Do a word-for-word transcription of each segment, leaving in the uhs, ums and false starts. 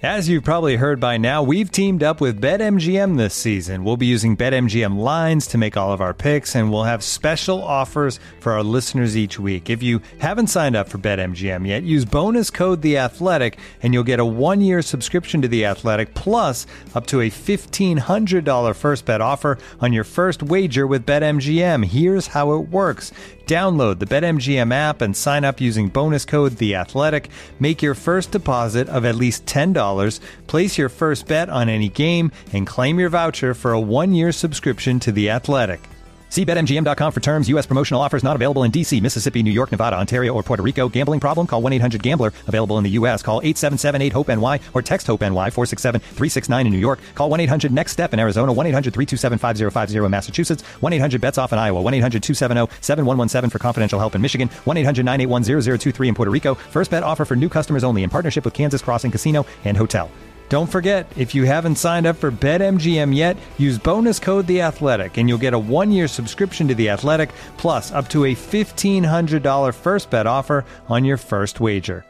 As you've probably heard by now, we've teamed up with BetMGM this season. We'll be using BetMGM lines to make all of our picks, and we'll have special offers for our listeners each week. If you haven't signed up for BetMGM yet, use bonus code The Athletic, and you'll get a one-year subscription to The Athletic, plus up to a fifteen hundred dollars first bet offer on your first wager with BetMGM. Here's how it works. Download the BetMGM app and sign up using bonus code The Athletic. Make your first deposit of at least ten dollars. Place your first bet on any game and claim your voucher for a one-year subscription to The Athletic. See Bet M G M dot com for terms. U S promotional offers not available in D C, Mississippi, New York, Nevada, Ontario, or Puerto Rico. Gambling problem? Call one eight hundred gambler. Available in the U S. Call eight seven seven eight hope N Y or text HOPE-NY four six seven three six nine in New York. Call one eight hundred next step in Arizona. one eight hundred three two seven five zero five zero in Massachusetts. one eight hundred bets off in Iowa. one eight hundred two seven zero seven one one seven for confidential help in Michigan. one eight hundred nine eight one zero zero two three in Puerto Rico. First bet offer for new customers only in partnership with Kansas Crossing Casino and Hotel. Don't forget, if you haven't signed up for BetMGM yet, use bonus code The Athletic, and you'll get a one-year subscription to The Athletic, plus up to a fifteen hundred dollars first bet offer on your first wager.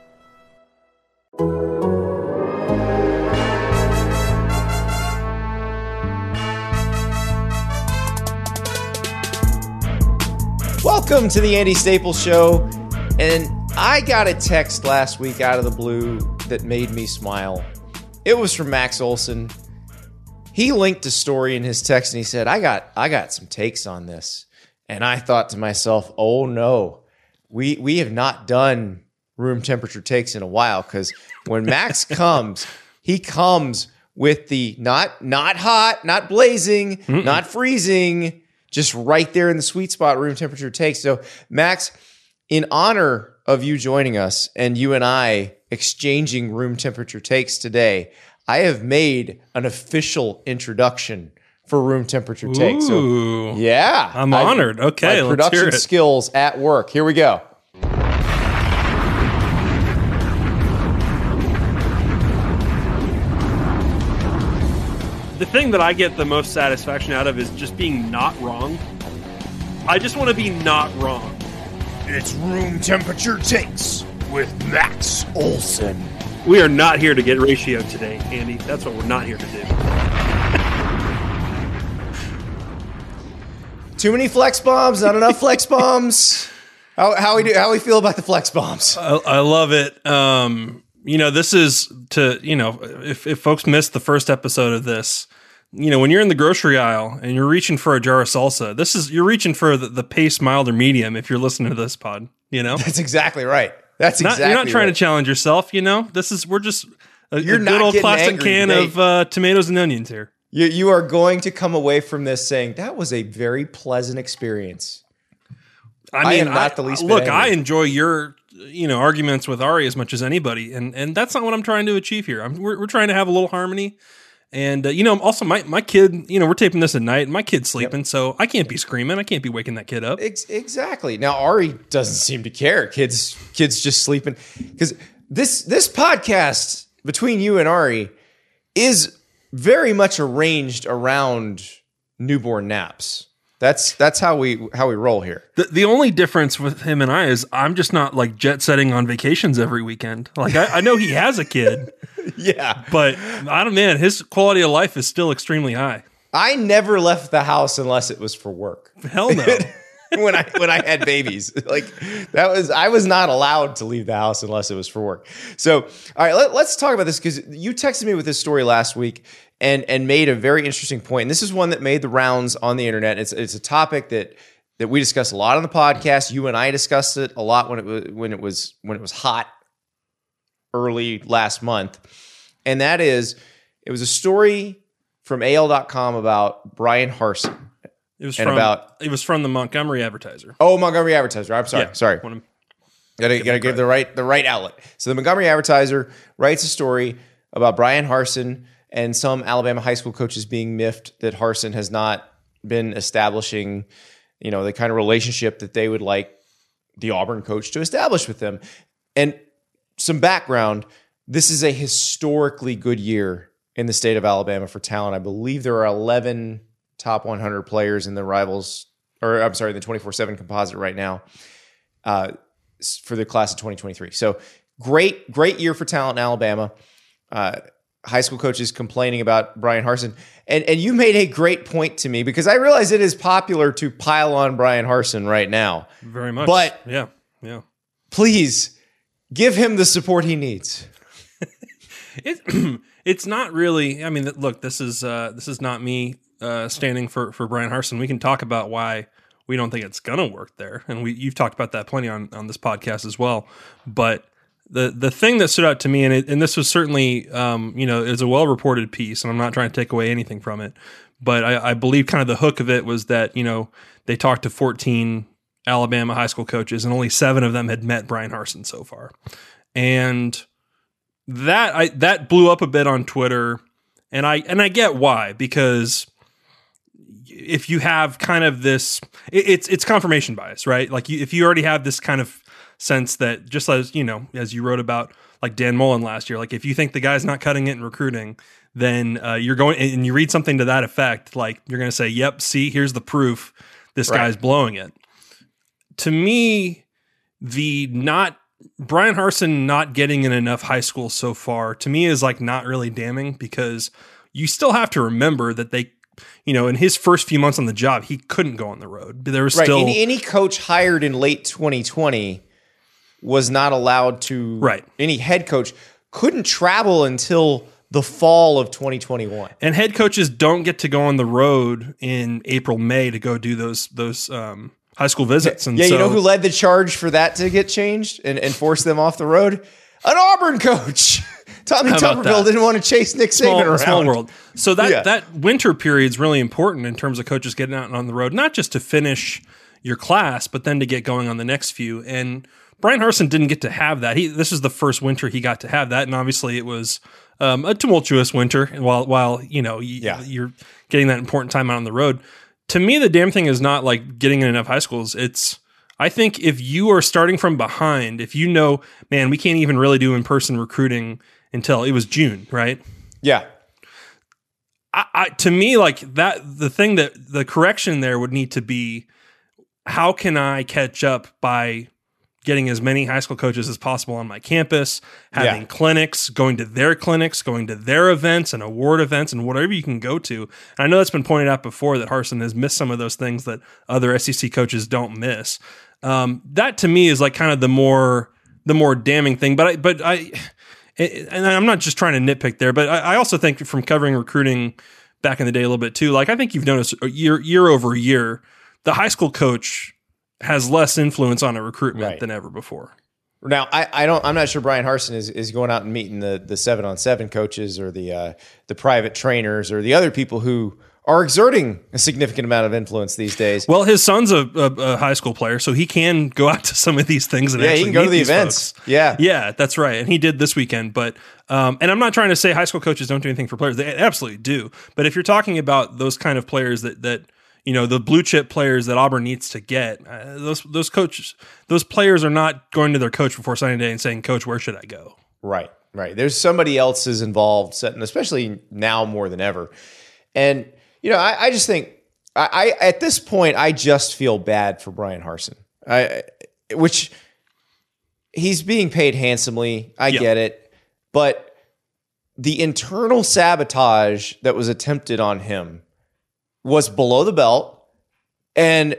Welcome to the Andy Staples Show, and I got a text last week out of the blue that made me smile. It was from Max Olson. He linked a story in his text and he said, I got I got some takes on this. And I thought to myself, oh no, we we have not done room temperature takes in a while, because when Max comes, he comes with the not not hot, not blazing, Mm-mm. not freezing, just right there in the sweet spot room temperature takes. So Max, in honor of you joining us and you and I exchanging room temperature takes today, I have made an official introduction for room temperature takes. So, yeah, I'm honored. I, okay, my let's production hear it. skills at work. Here we go. The thing that I get the most satisfaction out of is just being not wrong. I just want to be not wrong. It's room temperature takes with Max Olson. We are not here to get ratio today, Andy. That's what we're not here to do. Too many flex bombs, not enough flex bombs. How how we do how we feel about the flex bombs? I, I love it. Um, you know, this is to, you know, if, if folks missed the first episode of this, you know, when you're in the grocery aisle and you're reaching for a jar of salsa, this is you're reaching for the, the pace mild or medium if you're listening to this pod, you know? That's exactly right. That's not, exactly You're not trying right. to challenge yourself, you know? This is, we're just a, You're a not good old getting plastic angry can today. of uh, tomatoes and onions here. You, you are going to come away from this saying, that was a very pleasant experience. I mean, I am not I, the least bit look, angry. I enjoy your, you know, arguments with Ari as much as anybody, and and that's not what I'm trying to achieve here. I'm, we're we're trying to have a little harmony, and uh, you know, also my my kid, you know, we're taping this at night, and my kid's sleeping, yep. so I can't be screaming, I can't be waking that kid up. Ex- exactly. Now Ari doesn't seem to care. Kids, kids just sleeping, because this this podcast between you and Ari is very much arranged around newborn naps. That's that's how we how we roll here. The the only difference with him and I is I'm just not like jet setting on vacations every weekend. Like I, I know he has a kid, yeah, but I don't man, his quality of life is still extremely high. I never left the house unless it was for work. Hell no. when I when I had babies, like that was I was not allowed to leave the house unless it was for work. So all right, let, let's talk about this, because you texted me with this story last week. And and made a very interesting point. And this is one that made the rounds on the internet. It's it's a topic that that we discuss a lot on the podcast. You and I discussed it a lot when it was when it was when it was hot early last month. And that is, it was a story from A L dot com about Brian Harsin. It was and from about it was from the Montgomery Advertiser. Oh, Montgomery Advertiser. I'm sorry. Yeah, sorry. Wanna, gotta gotta give the right the right outlet. So the Montgomery Advertiser writes a story about Brian Harsin and some Alabama high school coaches being miffed that Harsin has not been establishing, you know, the kind of relationship that they would like the Auburn coach to establish with them. And some background, this is a historically good year in the state of Alabama for talent. I believe there are eleven top one hundred players in the Rivals, or I'm sorry, the twenty-four seven composite right now uh, for the class of twenty twenty-three. So great, great year for talent in Alabama. Uh, high school coaches complaining about Brian Harsin. And and you made a great point to me because I realize it is popular to pile on Brian Harsin right now. Very much. But yeah, yeah. Please give him the support he needs. It, it's not really. I mean, look, this is uh, this is not me uh, standing for for Brian Harsin. We can talk about why we don't think it's gonna work there, and we you've talked about that plenty on on this podcast as well. But the the thing that stood out to me, and it, and this was certainly um, you know, is a well reported piece, and I'm not trying to take away anything from it, but I, I believe kind of the hook of it was that, you know, they talked to fourteen Alabama high school coaches, and only seven of them had met Brian Harsin so far, and that I that blew up a bit on Twitter, and I and I get why, because if you have kind of this, it, it's it's confirmation bias, right? Like you, if you already have this kind of sense that, just as you know, as you wrote about like Dan Mullen last year, like if you think the guy's not cutting it in recruiting, then uh, you're going and you read something to that effect, like you're going to say, "Yep, see, here's the proof. This right. guy's blowing it." To me, the not Brian Harsin not getting in enough high school so far, to me, is like not really damning, because you still have to remember that they, you know, in his first few months on the job, he couldn't go on the road. There was right. still any, any coach hired in late twenty twenty was not allowed to. Right. Any head coach couldn't travel until the fall of twenty twenty-one. And head coaches don't get to go on the road in April, May to go do those those um, high school visits. And yeah, so, you know who led the charge for that to get changed and, and force them off the road? An Auburn coach. Tommy How about Tuberville that? didn't want to chase Nick Saban small, around. small world. So that Yeah. that winter period is really important in terms of coaches getting out and on the road, not just to finish your class, but then to get going on the next few. And Brian Harsin didn't get to have that. He this is the first winter he got to have that, and obviously it was um, a tumultuous winter. While while you know y- Yeah. you're getting that important time out on the road. To me, the damn thing is not like getting in enough high schools. It's I think if you are starting from behind, if you know, man, we can't even really do in person recruiting until it was June, right? Yeah. I, I, to me, like that, the thing that the correction there would need to be, how can I catch up by getting as many high school coaches as possible on my campus, having Yeah. clinics, going to their clinics, going to their events and award events and whatever you can go to. And I know that's been pointed out before that Harsin has missed some of those things that other S E C coaches don't miss. Um, that to me is like kind of the more, the more damning thing. But I, but I, and I'm not just trying to nitpick there, but I also think from covering recruiting back in the day a little bit too, like I think you've noticed year year over year, the high school coach has less influence on a recruitment Right. than ever before. Now, I, I don't. I'm not sure Brian Harsin is, is going out and meeting the the seven on seven coaches or the uh, the private trainers or the other people who are exerting a significant amount of influence these days. Well, his son's a, a, a high school player, so he can go out to some of these things and Yeah, he actually can go meet to the these events. folks. Yeah. yeah, that's right, and he did this weekend. But um, and I'm not trying to say high school coaches don't do anything for players; they absolutely do. But if you're talking about those kind of players that that you know, the blue chip players that Auburn needs to get, uh, those those coaches, those players are not going to their coach before signing day and saying, "Coach, where should I go?" Right, right. There's somebody else is involved, and especially now more than ever. And you know, I, I just think, I, I at this point, I just feel bad for Brian Harsin. I, which he's being paid handsomely. I Yeah. get it, but the internal sabotage that was attempted on him was below the belt, and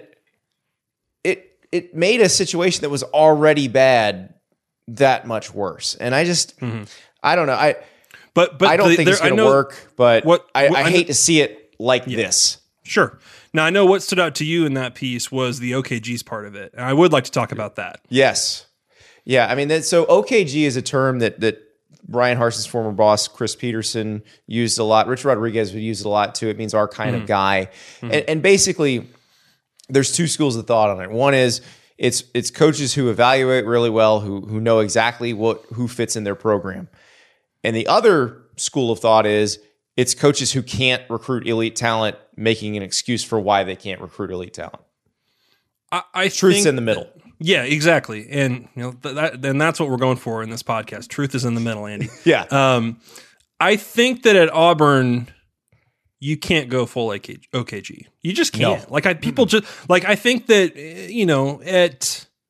it it made a situation that was already bad that much worse. And I just, Mm-hmm. I don't know. I But but I don't the- think there- it's I going to know- work. But what- I, what- I I hate know- to see it like this. Sure. Now I know what stood out to you in that piece was the O K G's part of it, and I would like to talk about that. Yes, yeah. I mean, that, so O K G is a term that that Brian Harsin's former boss Chris Peterson used a lot. Rich Rodriguez would use it a lot too. It means our kind of guy, and, and basically, there's two schools of thought on it. One is it's it's coaches who evaluate really well, who who know exactly what who fits in their program, and the other school of thought is it's coaches who can't recruit elite talent, making an excuse for why they can't recruit elite talent. I, I Truth's think in the middle. Yeah, exactly, and you know th- that then that's what we're going for in this podcast. Truth is in the middle, Andy. Yeah. Um, I think that at Auburn, you can't go full O K G. You just can't. No. Like I people just like I think that eh, you know at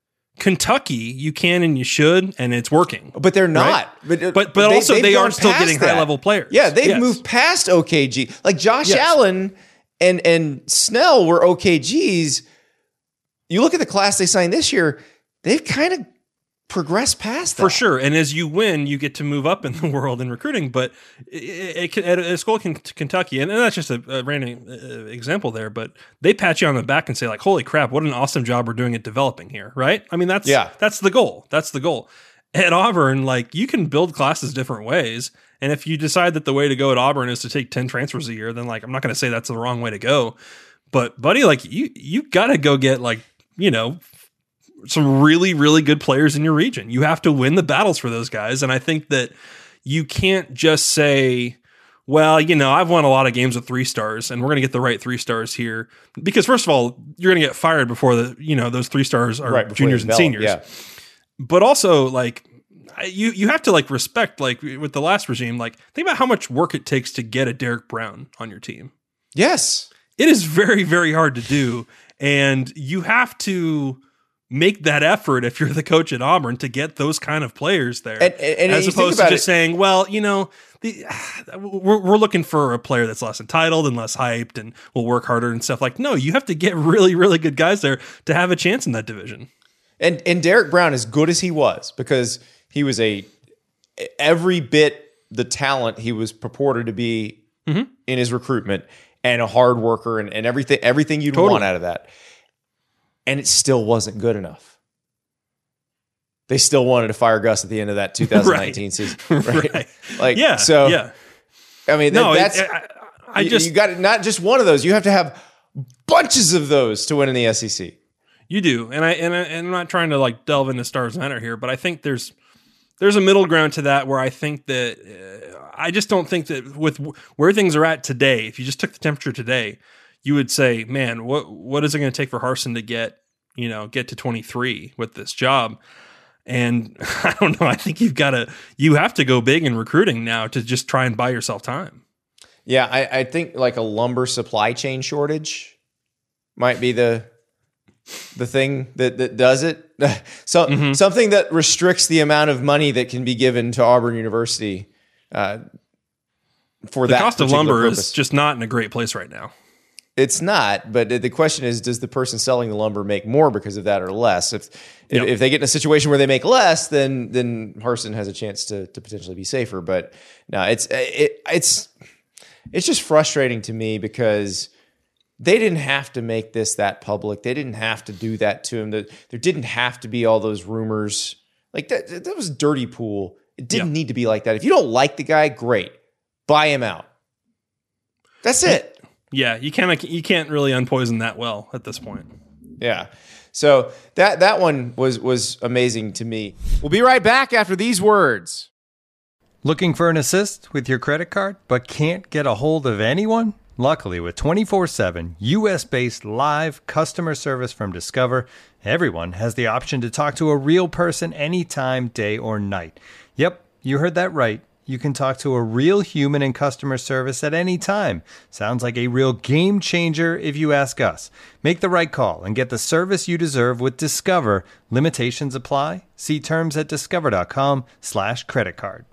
Kentucky, you can and you should, and it's working. But they're not. Right? But but, but they, also they are gone still past getting that. high level players. Yeah, they've Yes. moved past O K G. Like Josh Yes. Allen and and Snell were O K Gs. You look at the class they signed this year, they've kind of progressed past that. For sure. And as you win, you get to move up in the world in recruiting. But it, it, at a school like Kentucky, and that's just a, a random uh, example there, but they pat you on the back and say like, holy crap, what an awesome job we're doing at developing here, right? I mean, that's Yeah. that's the goal. That's the goal. At Auburn, like you can build classes different ways. And if you decide that the way to go at Auburn is to take ten transfers a year, then like I'm not going to say that's the wrong way to go. But buddy, like you you got to go get like, you know, some really, really good players in your region. You have to win the battles for those guys. And I think that you can't just say, well, you know, I've won a lot of games with three stars and we're going to get the right three stars here. Because first of all, you're going to get fired before the, you know, those three stars are Right, before juniors they and develop, seniors. yeah. But also like you, you have to like respect, like with the last regime, like think about how much work it takes to get a Derek Brown on your team. Yes. It is very, very hard to do. And you have to make that effort if you're the coach at Auburn to get those kind of players there, And- and- and as you think opposed to about just it- saying, well, you know, the, we're, we're looking for a player that's less entitled and less hyped and will work harder and stuff. Like, no, you have to get really, really good guys there to have a chance in that division. And and Derek Brown, as good as he was, because he was a every bit the talent he was purported to be Mm-hmm. in his recruitment, and a hard worker and, and everything everything you'd Totally. want out of that. And it still wasn't good enough. They still wanted to fire Gus at the end of that two thousand nineteen Right. season. Right? Right. Like Yeah. so yeah. I mean No, that, that's it, I, I you- just, you got not just one of those. You have to have bunches of those to win in the S E C. You do, and I and, I, and I'm not trying to like delve into Stars Center here, but I think there's there's a middle ground to that where I think that uh, I just don't think that with w- where things are at today, if you just took the temperature today, you would say, man, what what is it going to take for Harsin to get you know get to twenty-three with this job? And I don't know. I think you've got to you have to go big in recruiting now to just try and buy yourself time. Yeah, I, I think like a lumber supply chain shortage might be the the thing that, that does it. So Mm-hmm. something that restricts the amount of money that can be given to Auburn University uh, for The that cost of particular lumber purpose. is just not in a great place right now. It's not, but the question is, does the person selling the lumber make more because of that or less? If if, Yep. if they get in a situation where they make less, then then Harsin has a chance to to potentially be safer. But no, it's it it's it's just frustrating to me because they didn't have to make this that public. They didn't have to do that to him. There there didn't have to be all those rumors. Like that that was a dirty pool. It didn't Yeah. need to be like that. If you don't like the guy, great, buy him out. That's it. Yeah, you can't you can't really unpoison that well at this point. Yeah. So that that one was was amazing to me. We'll be right back after these words. Looking for an assist with your credit card, but can't get a hold of anyone? Luckily, with twenty-four seven U S-based live customer service from Discover, everyone has the option to talk to a real person anytime, day or night. Yep, you heard that right. You can talk to a real human in customer service at any time. Sounds like a real game changer if you ask us. Make the right call and get the service you deserve with Discover. Limitations apply. See terms at discover.com slash credit card.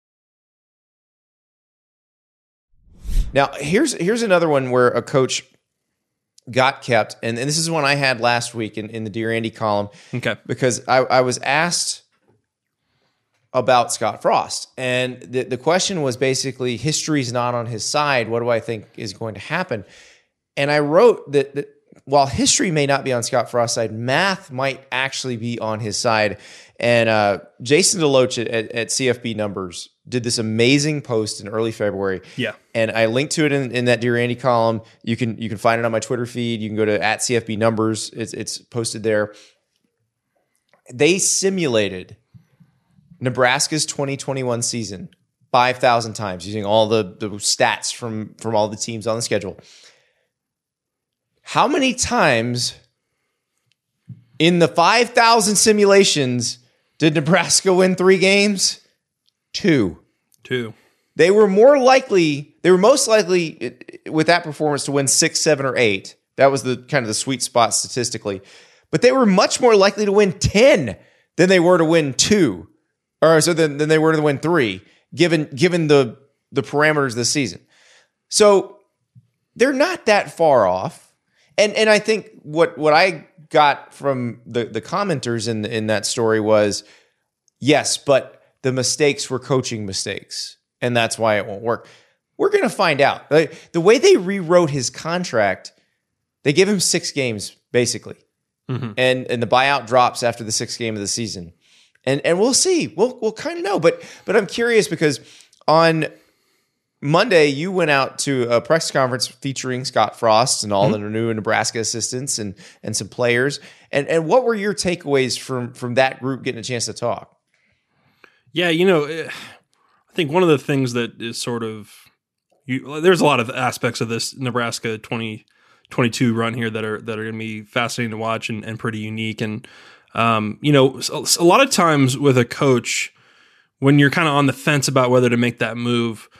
Now, here's here's another one where a coach got kept, and, and this is one I had last week in, in the Dear Andy column. Okay. Because I, I was asked about Scott Frost, and the, the question was basically, history's not on his side. What do I think is going to happen? And I wrote that, that while history may not be on Scott Frost's side, math might actually be on his side. And uh, Jason Deloach at, at, at C F B Numbers did this amazing post in early February. Yeah. And I linked to it in, in that Dear Andy column. You can you can find it on my Twitter feed. You can go to at C F B Numbers. It's, it's posted there. They simulated Nebraska's twenty twenty-one season five thousand times using all the, the stats from, from all the teams on the schedule. How many times in the five thousand simulations did Nebraska win three games? Two. Two. They were more likely, they were most likely with that performance to win six, seven, or eight. That was the kind of the sweet spot statistically. but they were much more likely to win ten than they were to win two, or so than, than they were to win three, given given the the parameters of the season. So they're not that far off. And and I think what what I got from the, the commenters in in that story was, yes, but the mistakes were coaching mistakes, and that's why it won't work. We're going to find out. Like, the way they rewrote his contract, they give him six games, basically. Mm-hmm. And and the buyout drops after the sixth game of the season. And and we'll see. We'll we'll kind of know. But but I'm curious because on Monday, you went out to a press conference featuring Scott Frost and all mm-hmm. the new Nebraska assistants and and some players. And and what were your takeaways from from that group getting a chance to talk? Yeah, you know, I think one of the things that is sort of you, there's a lot of aspects of this Nebraska twenty twenty-two run here that are that are going to be fascinating to watch and, and pretty unique. And um, you know, a lot of times with a coach, when you're kind of on the fence about whether to make that move,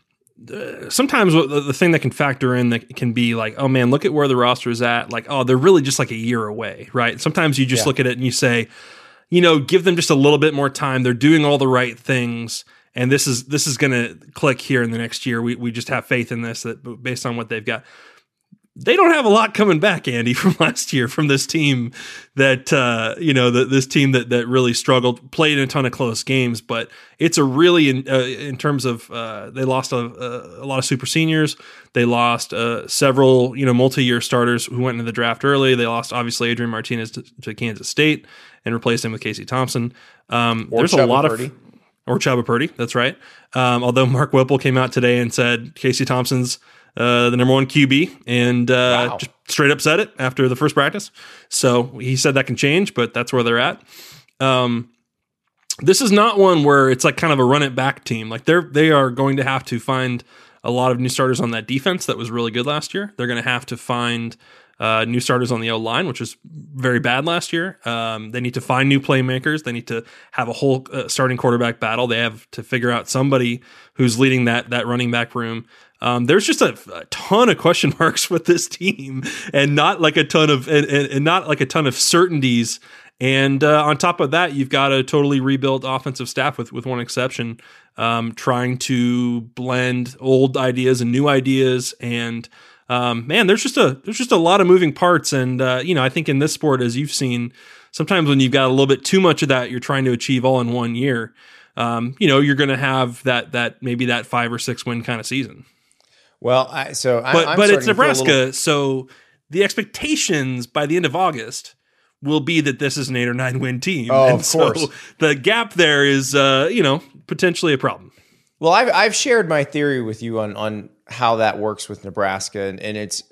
uh, sometimes the, the thing that can factor in that can be like, oh man, look at where the roster is at. Like, oh, they're really just like a year away, right? Sometimes you just yeah. look at it and you say, you know, give them just a little bit more time. They're doing all the right things. And this is this is going to click here in the next year. We we just have faith in this that based on what they've got. They don't have a lot coming back, Andy, from last year from this team that, uh, you know, the, this team that that really struggled, played in a ton of close games. But it's a really, in, uh, in terms of, uh, they lost a, a, a lot of super seniors. They lost uh, several, you know, multi-year starters who went into the draft early. They lost, obviously, Adrian Martinez to, to Kansas State and replaced him with Casey Thompson. Um, there's Chubba a lot Purdy. of... Or Chubba Purdy, that's right. Um, although Mark Whipple came out today and said Casey Thompson's uh, the number one Q B and uh, wow. just straight up said it after the first practice. So he said that can change, but that's where they're at. Um, this is not one where it's like kind of a run it back team. Like they're they are going to have to find a lot of new starters on that defense that was really good last year. They're going to have to find Uh, new starters on the O-line, which was very bad last year. Um, they need to find new playmakers. They need to have a whole uh, starting quarterback battle. They have to figure out somebody who's leading that that running back room. Um, there's just a, a ton of question marks with this team, and not like a ton of and, and, and not like a ton of certainties. And uh, on top of that, you've got a totally rebuilt offensive staff, with with one exception, um, trying to blend old ideas and new ideas. And Um, man, there's just a there's just a lot of moving parts, and uh, you know, I think in this sport, as you've seen, sometimes when you've got a little bit too much of that, you're trying to achieve all in one year. Um, you know, you're going to have that that maybe that five or six win kind of season. Well, I, so I, but I'm but it's Nebraska, little... so the expectations by the end of August will be that this is an eight or nine win team. Oh, and of course. So the gap there is, uh, you know, potentially a problem. Well, I've I've shared my theory with you on on how that works with Nebraska, and, and it's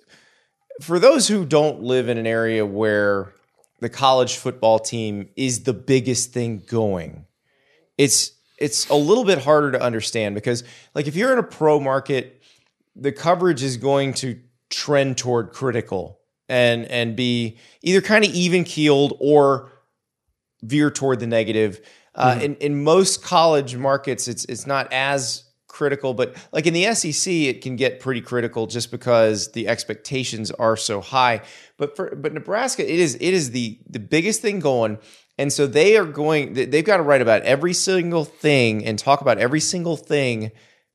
for those who don't live in an area where the college football team is the biggest thing going. It's it's a little bit harder to understand because, like, if you're in a pro market, the coverage is going to trend toward critical and and be either kind of even keeled or veer toward the negative. Uh, mm-hmm. in, in most college markets, it's it's not as critical, but like in the S E C, it can get pretty critical just because the expectations are so high. But for but Nebraska, it is it is the the biggest thing going, and so they are going. They've got to write about every single thing and talk about every single thing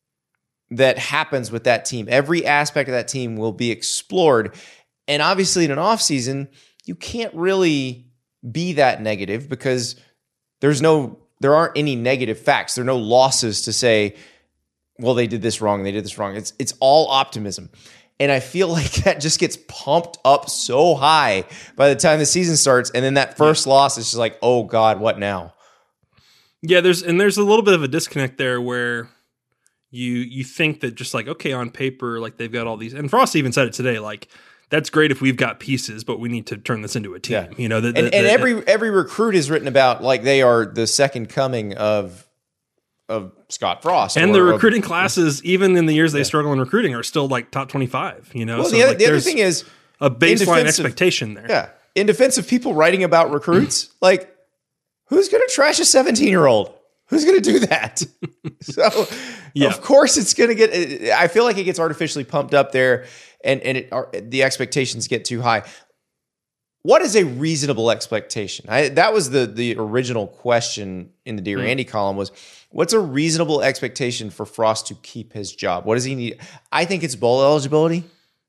that happens with that team. Every aspect of that team will be explored, and obviously in an off season, you can't really be that negative because there's no there aren't any negative facts. There are no losses to say, well, they did this wrong, they did this wrong. It's it's all optimism. And I feel like that just gets pumped up so high by the time the season starts. And then that first yeah. loss is just like, oh God, what now? Yeah, there's and there's a little bit of a disconnect there where you you think that just like, okay, on paper, like they've got all these, and Frost even said it today, like, that's great if we've got pieces, but we need to turn this into a team. Yeah. You know, the, the, and, and the, every every recruit is written about like they are the second coming of of Scott Frost. And or, the recruiting of, classes, even in the years they yeah. struggle in recruiting, are still like top twenty-five. You know, well, so the, other, like the other thing is a baseline expectation there. Yeah, in defense of people writing about recruits, like who's going to trash a seventeen-year-old? Who's going to do that? So, yeah. of course, it's going to get. I feel like it gets artificially pumped up there, and and it, the expectations get too high. what is a reasonable expectation? I, that was the the original question in the Dear Mm. Andy column was, what's a reasonable expectation for Frost to keep his job? What does he need? I think it's bowl eligibility.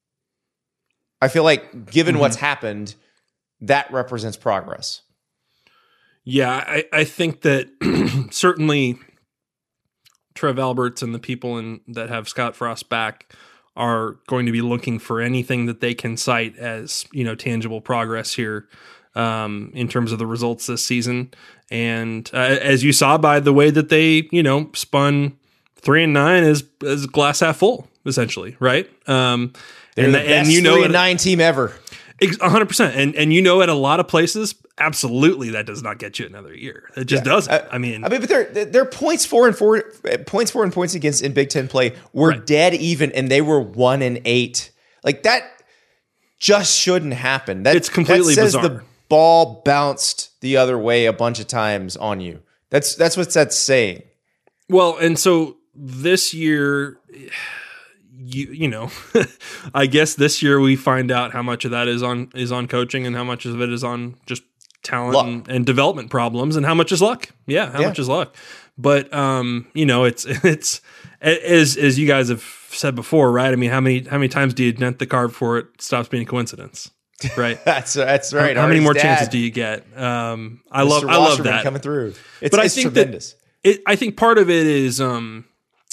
I feel like given Mhm. what's happened, that represents progress. Yeah, I, I think that certainly Trev Alberts and the people in, that have Scott Frost back are going to be looking for anything that they can cite as, you know, tangible progress here um, in terms of the results this season. And uh, as you saw by the way that they, you know, spun three and nine as, as glass half full, essentially, right? Um, They're and the the- best and you know three it- and nine team ever. Ex- one hundred percent. And and you know, at a lot of places, absolutely, that does not get you another year. It just Yeah. doesn't. Uh, I mean, I mean, but their their points for and four points for and points against in Big Ten play were Right. dead even, and they were one and eight. Like that just shouldn't happen. That It's completely that says bizarre. the ball bounced the other way a bunch of times on you. That's that's what that's saying. well, and so this year, you you know, I guess this year we find out how much of that is on is on coaching and how much of it is on just talent Luck. and, and development problems and how much is luck. Yeah, how Yeah. much is luck. But um, you know, it's it's as as you guys have said before, right? I mean, how many how many times do you dent the card before it stops being a coincidence? Right. That's that's right. How, how many Artie's more dad, chances do you get? Um, I Mister love I love Wasserman that. coming through. It's, But I it's think tremendous. that it, I think part of it is um,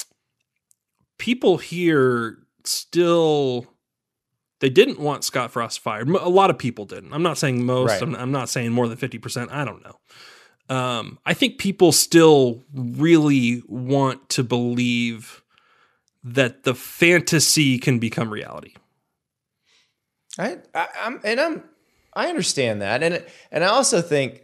people here still they didn't want Scott Frost fired. A lot of people didn't. I'm not saying most. Right. I'm, I'm not saying more than fifty percent. I don't know. Um, I think people still really want to believe that the fantasy can become reality. I, I I'm and I'm I understand that, and and I also think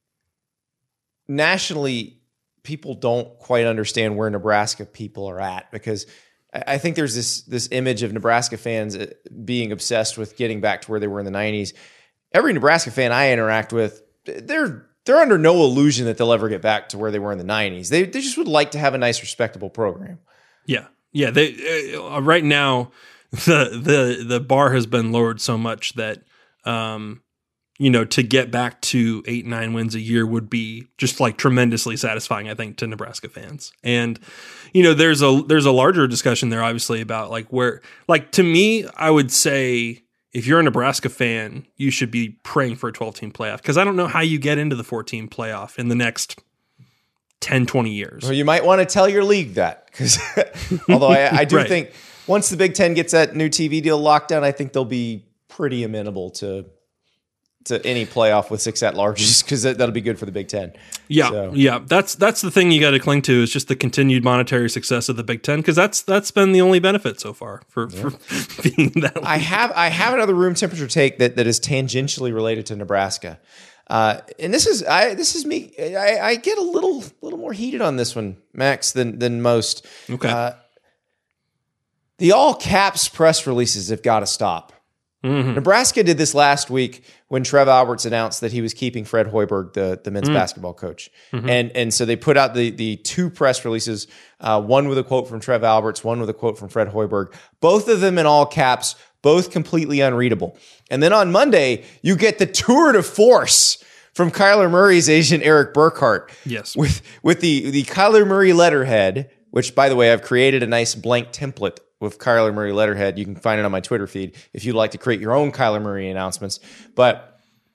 nationally people don't quite understand where Nebraska people are at, because I I think there's this this image of Nebraska fans uh, being obsessed with getting back to where they were in the nineties. Every Nebraska fan I interact with, they're they're under no illusion that they'll ever get back to where they were in the nineties. They they just would like to have a nice, respectable program. Yeah, yeah. They uh, right now the the the bar has been lowered so much that um, you know, to get back to eight nine wins a year would be just like tremendously satisfying, I think, to Nebraska fans. And you know, there's a there's a larger discussion there, obviously, about like where, like to me, I would say if you're a Nebraska fan, you should be praying for a twelve team playoff, because I don't know how you get into the fourteen playoff in the next ten, twenty years. Well, you might want to tell your league that, because although I, I do Right. think once the Big Ten gets that new T V deal locked down, I think they'll be pretty amenable to to any playoff with six at larges, because that, that'll be good for the Big Ten. Yeah, So- yeah. That's that's the thing you got to cling to, is just the continued monetary success of the Big Ten, because that's that's been the only benefit so far for, for being that. I have I have another room temperature take that, that is tangentially related to Nebraska, uh, and this is I this is me. I, I get a little little more heated on this one, Max, than than most. Okay. Uh, the all caps press releases have got to stop. Mhm. Nebraska did this last week when Trev Alberts announced that he was keeping Fred Hoiberg, the, the men's basketball coach. And and so they put out the the two press releases, uh, one with a quote from Trev Alberts, one with a quote from Fred Hoiberg, both of them in all caps, both completely unreadable. And then on Monday, you get the tour de force from Kyler Murray's agent, Eric Burkhart. Yes. With, with the, the Kyler Murray letterhead, which, by the way, I've created a nice blank template with Kyler Murray letterhead. You can find it on my Twitter feed if you'd like to create your own Kyler Murray announcements. But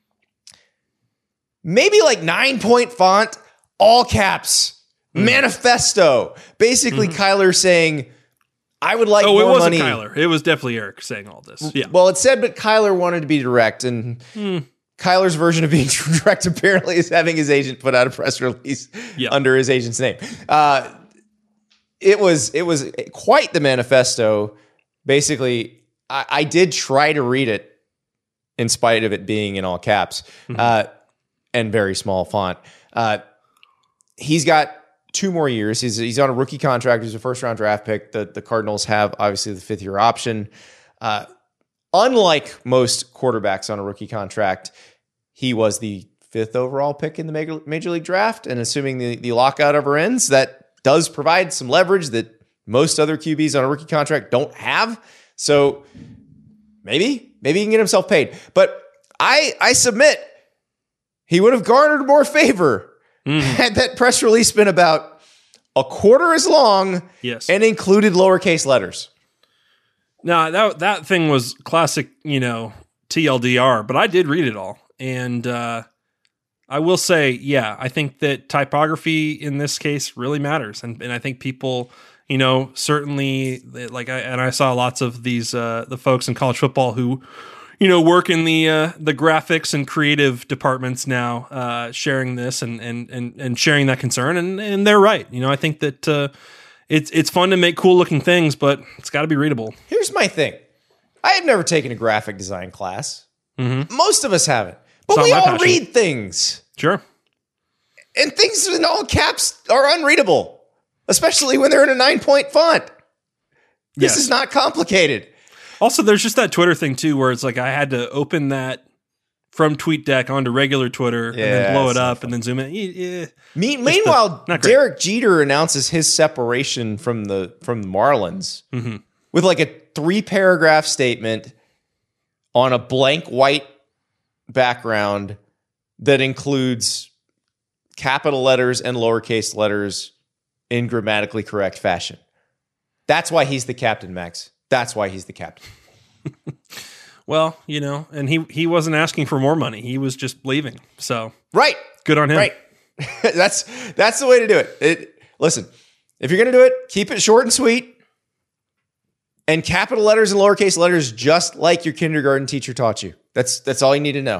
maybe like nine point font, all caps, Mm-hmm. manifesto. Basically, Kyler saying, I would like oh, it more wasn't money. Kyler. It was definitely Eric saying all this. Yeah. Well, it said, but Kyler wanted to be direct, and Hmm. Kyler's version of being direct apparently is having his agent put out a press release Yeah. under his agent's name. Uh, it was it was quite the manifesto. Basically, I, I did try to read it in spite of it being in all caps uh, and very small font. Uh, he's got two more years. He's he's on a rookie contract. He's a first round draft pick. The the Cardinals have obviously the fifth year option. Uh, unlike most quarterbacks on a rookie contract, he was the fifth overall pick in the major, major league draft. And assuming the, the lockout ever ends, that does provide some leverage that most other Q Bs on a rookie contract don't have. So maybe, maybe he can get himself paid. But I I submit he would have garnered more favor Mm. had that press release been about a quarter as long Yes. and included lowercase letters. No, that that thing was classic, you know, T L D R, but I did read it all. And uh, I will say, yeah, I think that typography in this case really matters. And and I think people, you know, certainly, like, I, and I saw lots of these, uh, the folks in college football who, you know, work in the uh, the graphics and creative departments now, uh, sharing this and, and and and sharing that concern. And and they're right. You know, I think that uh, it's it's fun to make cool looking things, but it's got to be readable. Here's my thing. I have never taken a graphic design class. Mm-hmm. Most of us haven't. But It's we not all my passion. read things. Sure. And things in all caps are unreadable, especially when they're in a nine-point font. This Yes. is not complicated. Also, there's just that Twitter thing too, where it's like I had to open that from TweetDeck onto regular Twitter and Yeah, then blow it's it not up and then zoom in. Yeah. Me- meanwhile, not great. Derek Jeter announces his separation from the from the Marlins Mm-hmm. with like a three-paragraph statement on a blank white background that includes capital letters and lowercase letters in grammatically correct fashion. That's why he's the captain, Max. That's why he's the captain. Well, you know, and he he wasn't asking for more money; he was just leaving. So Right. good on him. Right. that's that's the way to do it. It listen, if you're going to do it, keep it short and sweet. And capital letters and lowercase letters just like your kindergarten teacher taught you. That's that's all you need to know.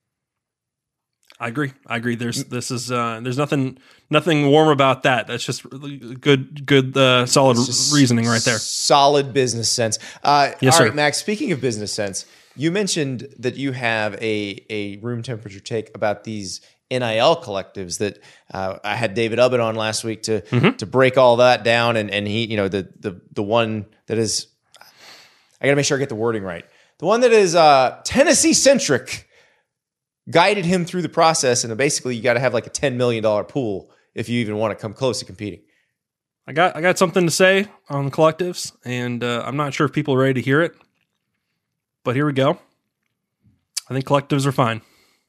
I agree. I agree. There's this is uh, there's nothing nothing warm about that. That's just really good good uh, solid Just reasoning right there. Solid business sense. Uh, Yes, all sir. right, Max, speaking of business sense, you mentioned that you have a, a room temperature take about these N I L collectives that uh, I had David Ubbett on last week to Mm-hmm. to break all that down. And, and he, you know, the, the, the one that is, I got to make sure I get the wording right. The one that is uh, Tennessee centric guided him through the process. And basically you got to have like a ten million dollars pool if you even want to come close to competing. I got I got something to say on the collectives, and uh, I'm not sure if people are ready to hear it, but here we go. I think collectives are fine.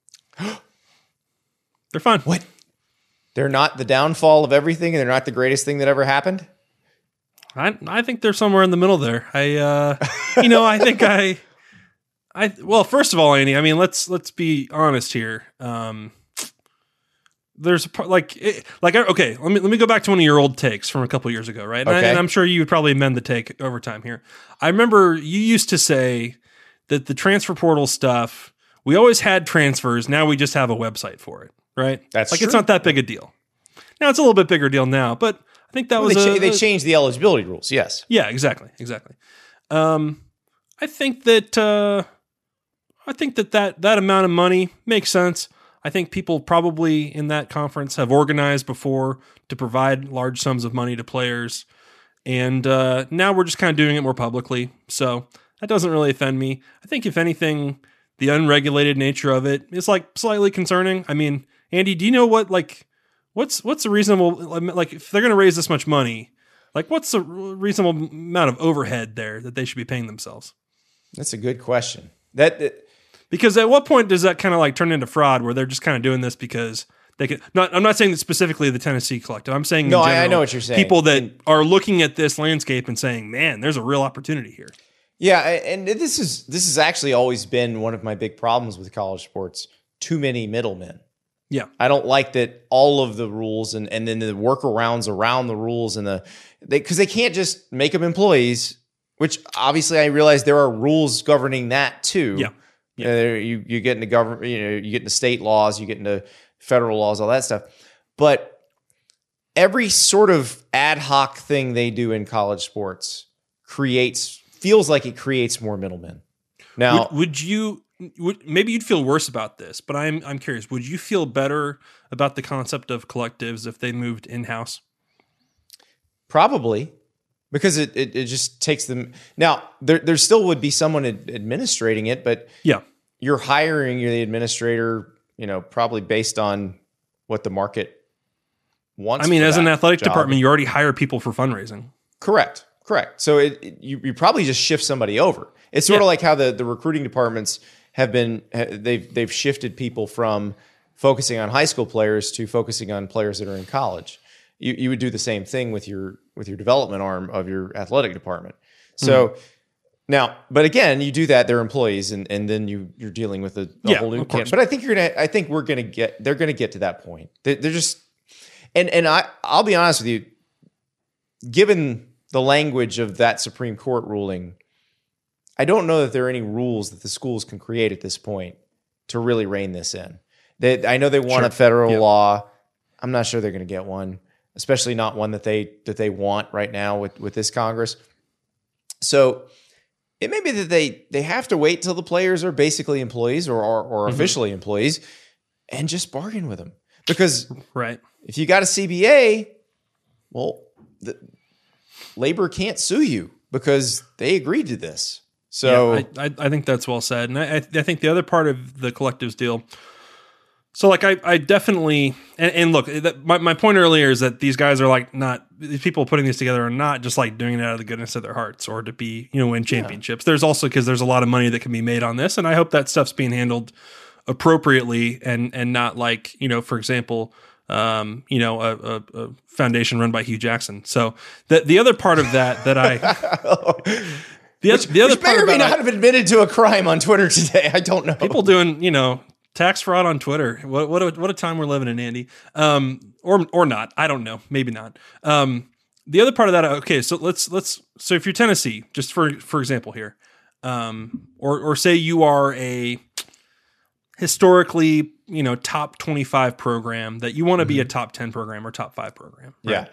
They're fine. What? They're not the downfall of everything, and they're not the greatest thing that ever happened? I I think they're somewhere in the middle there. I uh, you know I think I I well first of all, Andy, I mean let's let's be honest here. Um, there's a part like it, like okay, let me let me go back to one of your old takes from a couple years ago, right? And, I, Okay. and I'm sure you would probably amend the take over time here. I remember you used to say that the transfer portal stuff, we always had transfers. Now we just have a website for it, right? That's like true. it's not that big a deal. Now it's a little bit bigger deal now, but I think that Well, was they, a, cha- they a- changed the eligibility rules, yes. yeah, exactly, exactly. Um, I think that uh, I think that, that that amount of money makes sense. I think people probably in that conference have organized before to provide large sums of money to players, and uh, now we're just kind of doing it more publicly. So that doesn't really offend me. I think if anything, the unregulated nature of it is like slightly concerning. I mean, Andy, do you know what like what's what's a reasonable like if they're going to raise this much money? Like, what's a reasonable amount of overhead there that they should be paying themselves? That's a good question. That, that Because at what point does that kind of like turn into fraud where they're just kind of doing this because they can not, I'm not saying that specifically the Tennessee Collective. I'm saying, in No, I- I general, know what you're saying. People that And- are looking at this landscape and saying, man, there's a real opportunity here. yeah, and this is this has actually always been one of my big problems with college sports. Too many middlemen. Yeah. I don't like that all of the rules and, and then the workarounds around the rules and the they because they can't just make them employees, which obviously I realize there are rules governing that too. Yeah. Yeah. Uh, you you get into government, you know, you get into state laws, you get into federal laws, all that stuff. But every sort of ad hoc thing they do in college sports creates feels like it creates more middlemen. Now, Would, would you would, maybe you'd feel worse about this, but I'm I'm curious. Would you feel better about the concept of collectives if they moved in-house? probably because it, it, it just takes them. Now, there there still would be someone ad- administrating it, but Yeah. you're hiring you're the administrator, you know, probably based on what the market wants. I mean, for as an that athletic job. department, you already hire people for fundraising. Correct. Correct. So it, it- you, you probably just shift somebody over. It's sort Yeah. of like how the, the recruiting departments have been they've they've shifted people from focusing on high school players to focusing on players that are in college. You you would do the same thing with your with your development arm of your athletic department. So mm. now, but again, you do that, they're employees, and, and then you you're dealing with a, a yeah, whole new camp. But I think you're gonna I think we're gonna get they're gonna get to that point. They, they're just and and I I'll be honest with you, given the language of that Supreme Court ruling, I don't know that there are any rules that the schools can create at this point to really rein this in. They, I know they want sure. a federal yeah. law. I'm not sure they're going to get one, especially not one that they that they want right now with, with this Congress. So it may be that they they have to wait till the players are basically employees or or, or mm-hmm. officially employees and just bargain with them. Because right. if you got a C B A, well, the, labor can't sue you because they agreed to this. So yeah, I, I, I think that's well said. And I, I think the other part of the collectives deal, so like I, I definitely, and, and look, that, my, my point earlier is that these guys are like not, these people putting these together are not just like doing it out of the goodness of their hearts or to be, you know, win championships. Yeah. There's also, because there's a lot of money that can be made on this. And I hope that stuff's being handled appropriately and and not like, you know, for example, um, you know, a, a, a foundation run by Hugh Jackson. So the the other part of that that I the, which, the other which may part or may not I, have admitted to a crime on Twitter today. I don't know. People doing, you know, tax fraud on Twitter. What what a, what a time we're living in, Andy. Um, or or not. I don't know. Maybe not. Um, the other part of that. Okay, so let's let's. So if you're Tennessee, just for for example here, um, or or say you are a historically, you know, top twenty-five program that you want to mm-hmm. be a top ten program or top five program. Right? Yeah.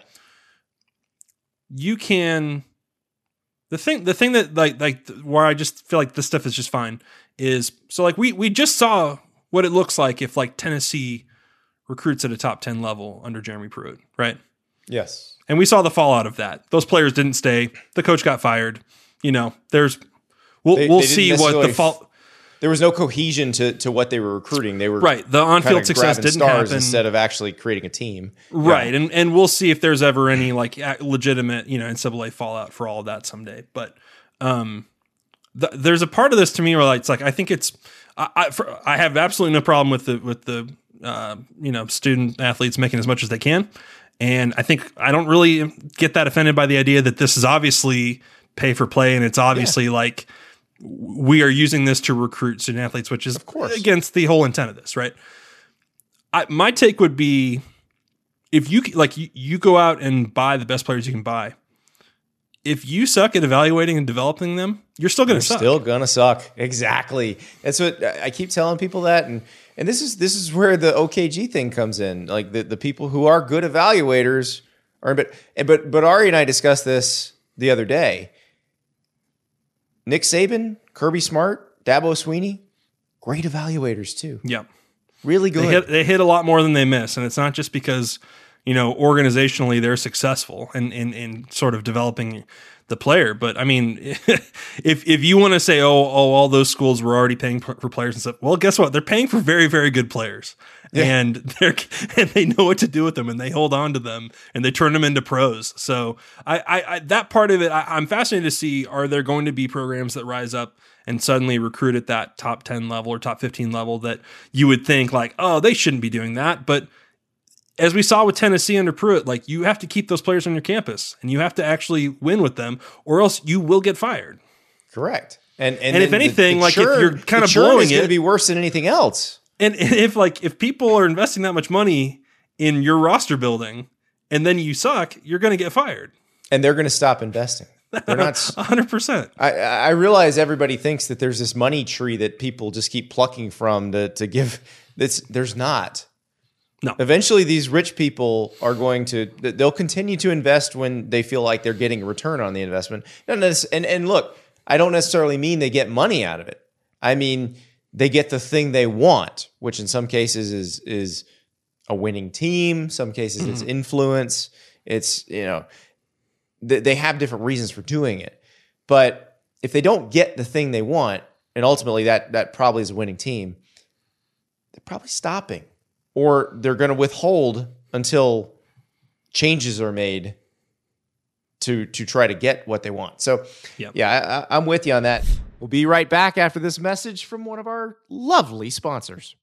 You can, the thing, the thing that like, like where I just feel like this stuff is just fine is, so like we, we just saw what it looks like if like Tennessee recruits at a top ten level under Jeremy Pruitt. Right. Yes. And we saw the fallout of that. Those players didn't stay. The coach got fired. You know, there's, we'll, they, we'll they see what the fault. There was no cohesion to, to what they were recruiting. They were right. The on-field success didn't happen instead of actually creating a team. Right. Yeah. And and we'll see if there's ever any like legitimate, you know, N C double A fallout for all of that someday. But um, th- there's a part of this to me where like, it's like, I think it's, I I, for, I have absolutely no problem with the, with the, uh, you know, student athletes making as much as they can. And I think I don't really get that offended by the idea that this is obviously pay for play. And it's obviously yeah. like, we are using this to recruit student athletes, which is of course against the whole intent of this, right? I, my take would be, if you like, you, you go out and buy the best players you can buy. If you suck at evaluating and developing them, you're still going to suck. Still going to suck. Exactly. That's what I keep telling people that, and and this is this is where the O K G thing comes in. Like the, the people who are good evaluators are, but but but Ari and I discussed this the other day. Nick Saban, Kirby Smart, Dabo Swinney, great evaluators too. Yeah. Really good. They hit, they hit a lot more than they miss. And it's not just because, you know, organizationally they're successful in, in, in sort of developing the player. But I mean, if if you want to say, oh, oh, all those schools were already paying for, for players and stuff, well, guess what? They're paying for very, very good players. Yeah. And they're and they know what to do with them, and they hold on to them, and they turn them into pros. So I, I, I that part of it, I, I'm fascinated to see, are there going to be programs that rise up and suddenly recruit at that top ten level or top fifteen level that you would think like, oh, they shouldn't be doing that. But as we saw with Tennessee under Pruitt, like you have to keep those players on your campus, and you have to actually win with them, or else you will get fired. Correct. And and, and if anything, the, the like churn, if you're kind of churn blowing is it, going to be worse than anything else. And if like if people are investing that much money in your roster building, and then you suck, you're going to get fired, and they're going to stop investing. They're not one hundred percent. I, I realize everybody thinks that there's this money tree that people just keep plucking from to to give. This there's not. No. Eventually, these rich people are going to, they'll continue to invest when they feel like they're getting a return on the investment. And, and look, I don't necessarily mean they get money out of it. I mean, they get the thing they want, which in some cases is is a winning team. Some cases mm-hmm. it's influence. It's, you know, they, they have different reasons for doing it. But if they don't get the thing they want, and ultimately that that probably is a winning team, they're probably stopping. Or they're going to withhold until changes are made to to try to get what they want. So, yep. yeah, I, I'm with you on that. We'll be right back after this message from one of our lovely sponsors.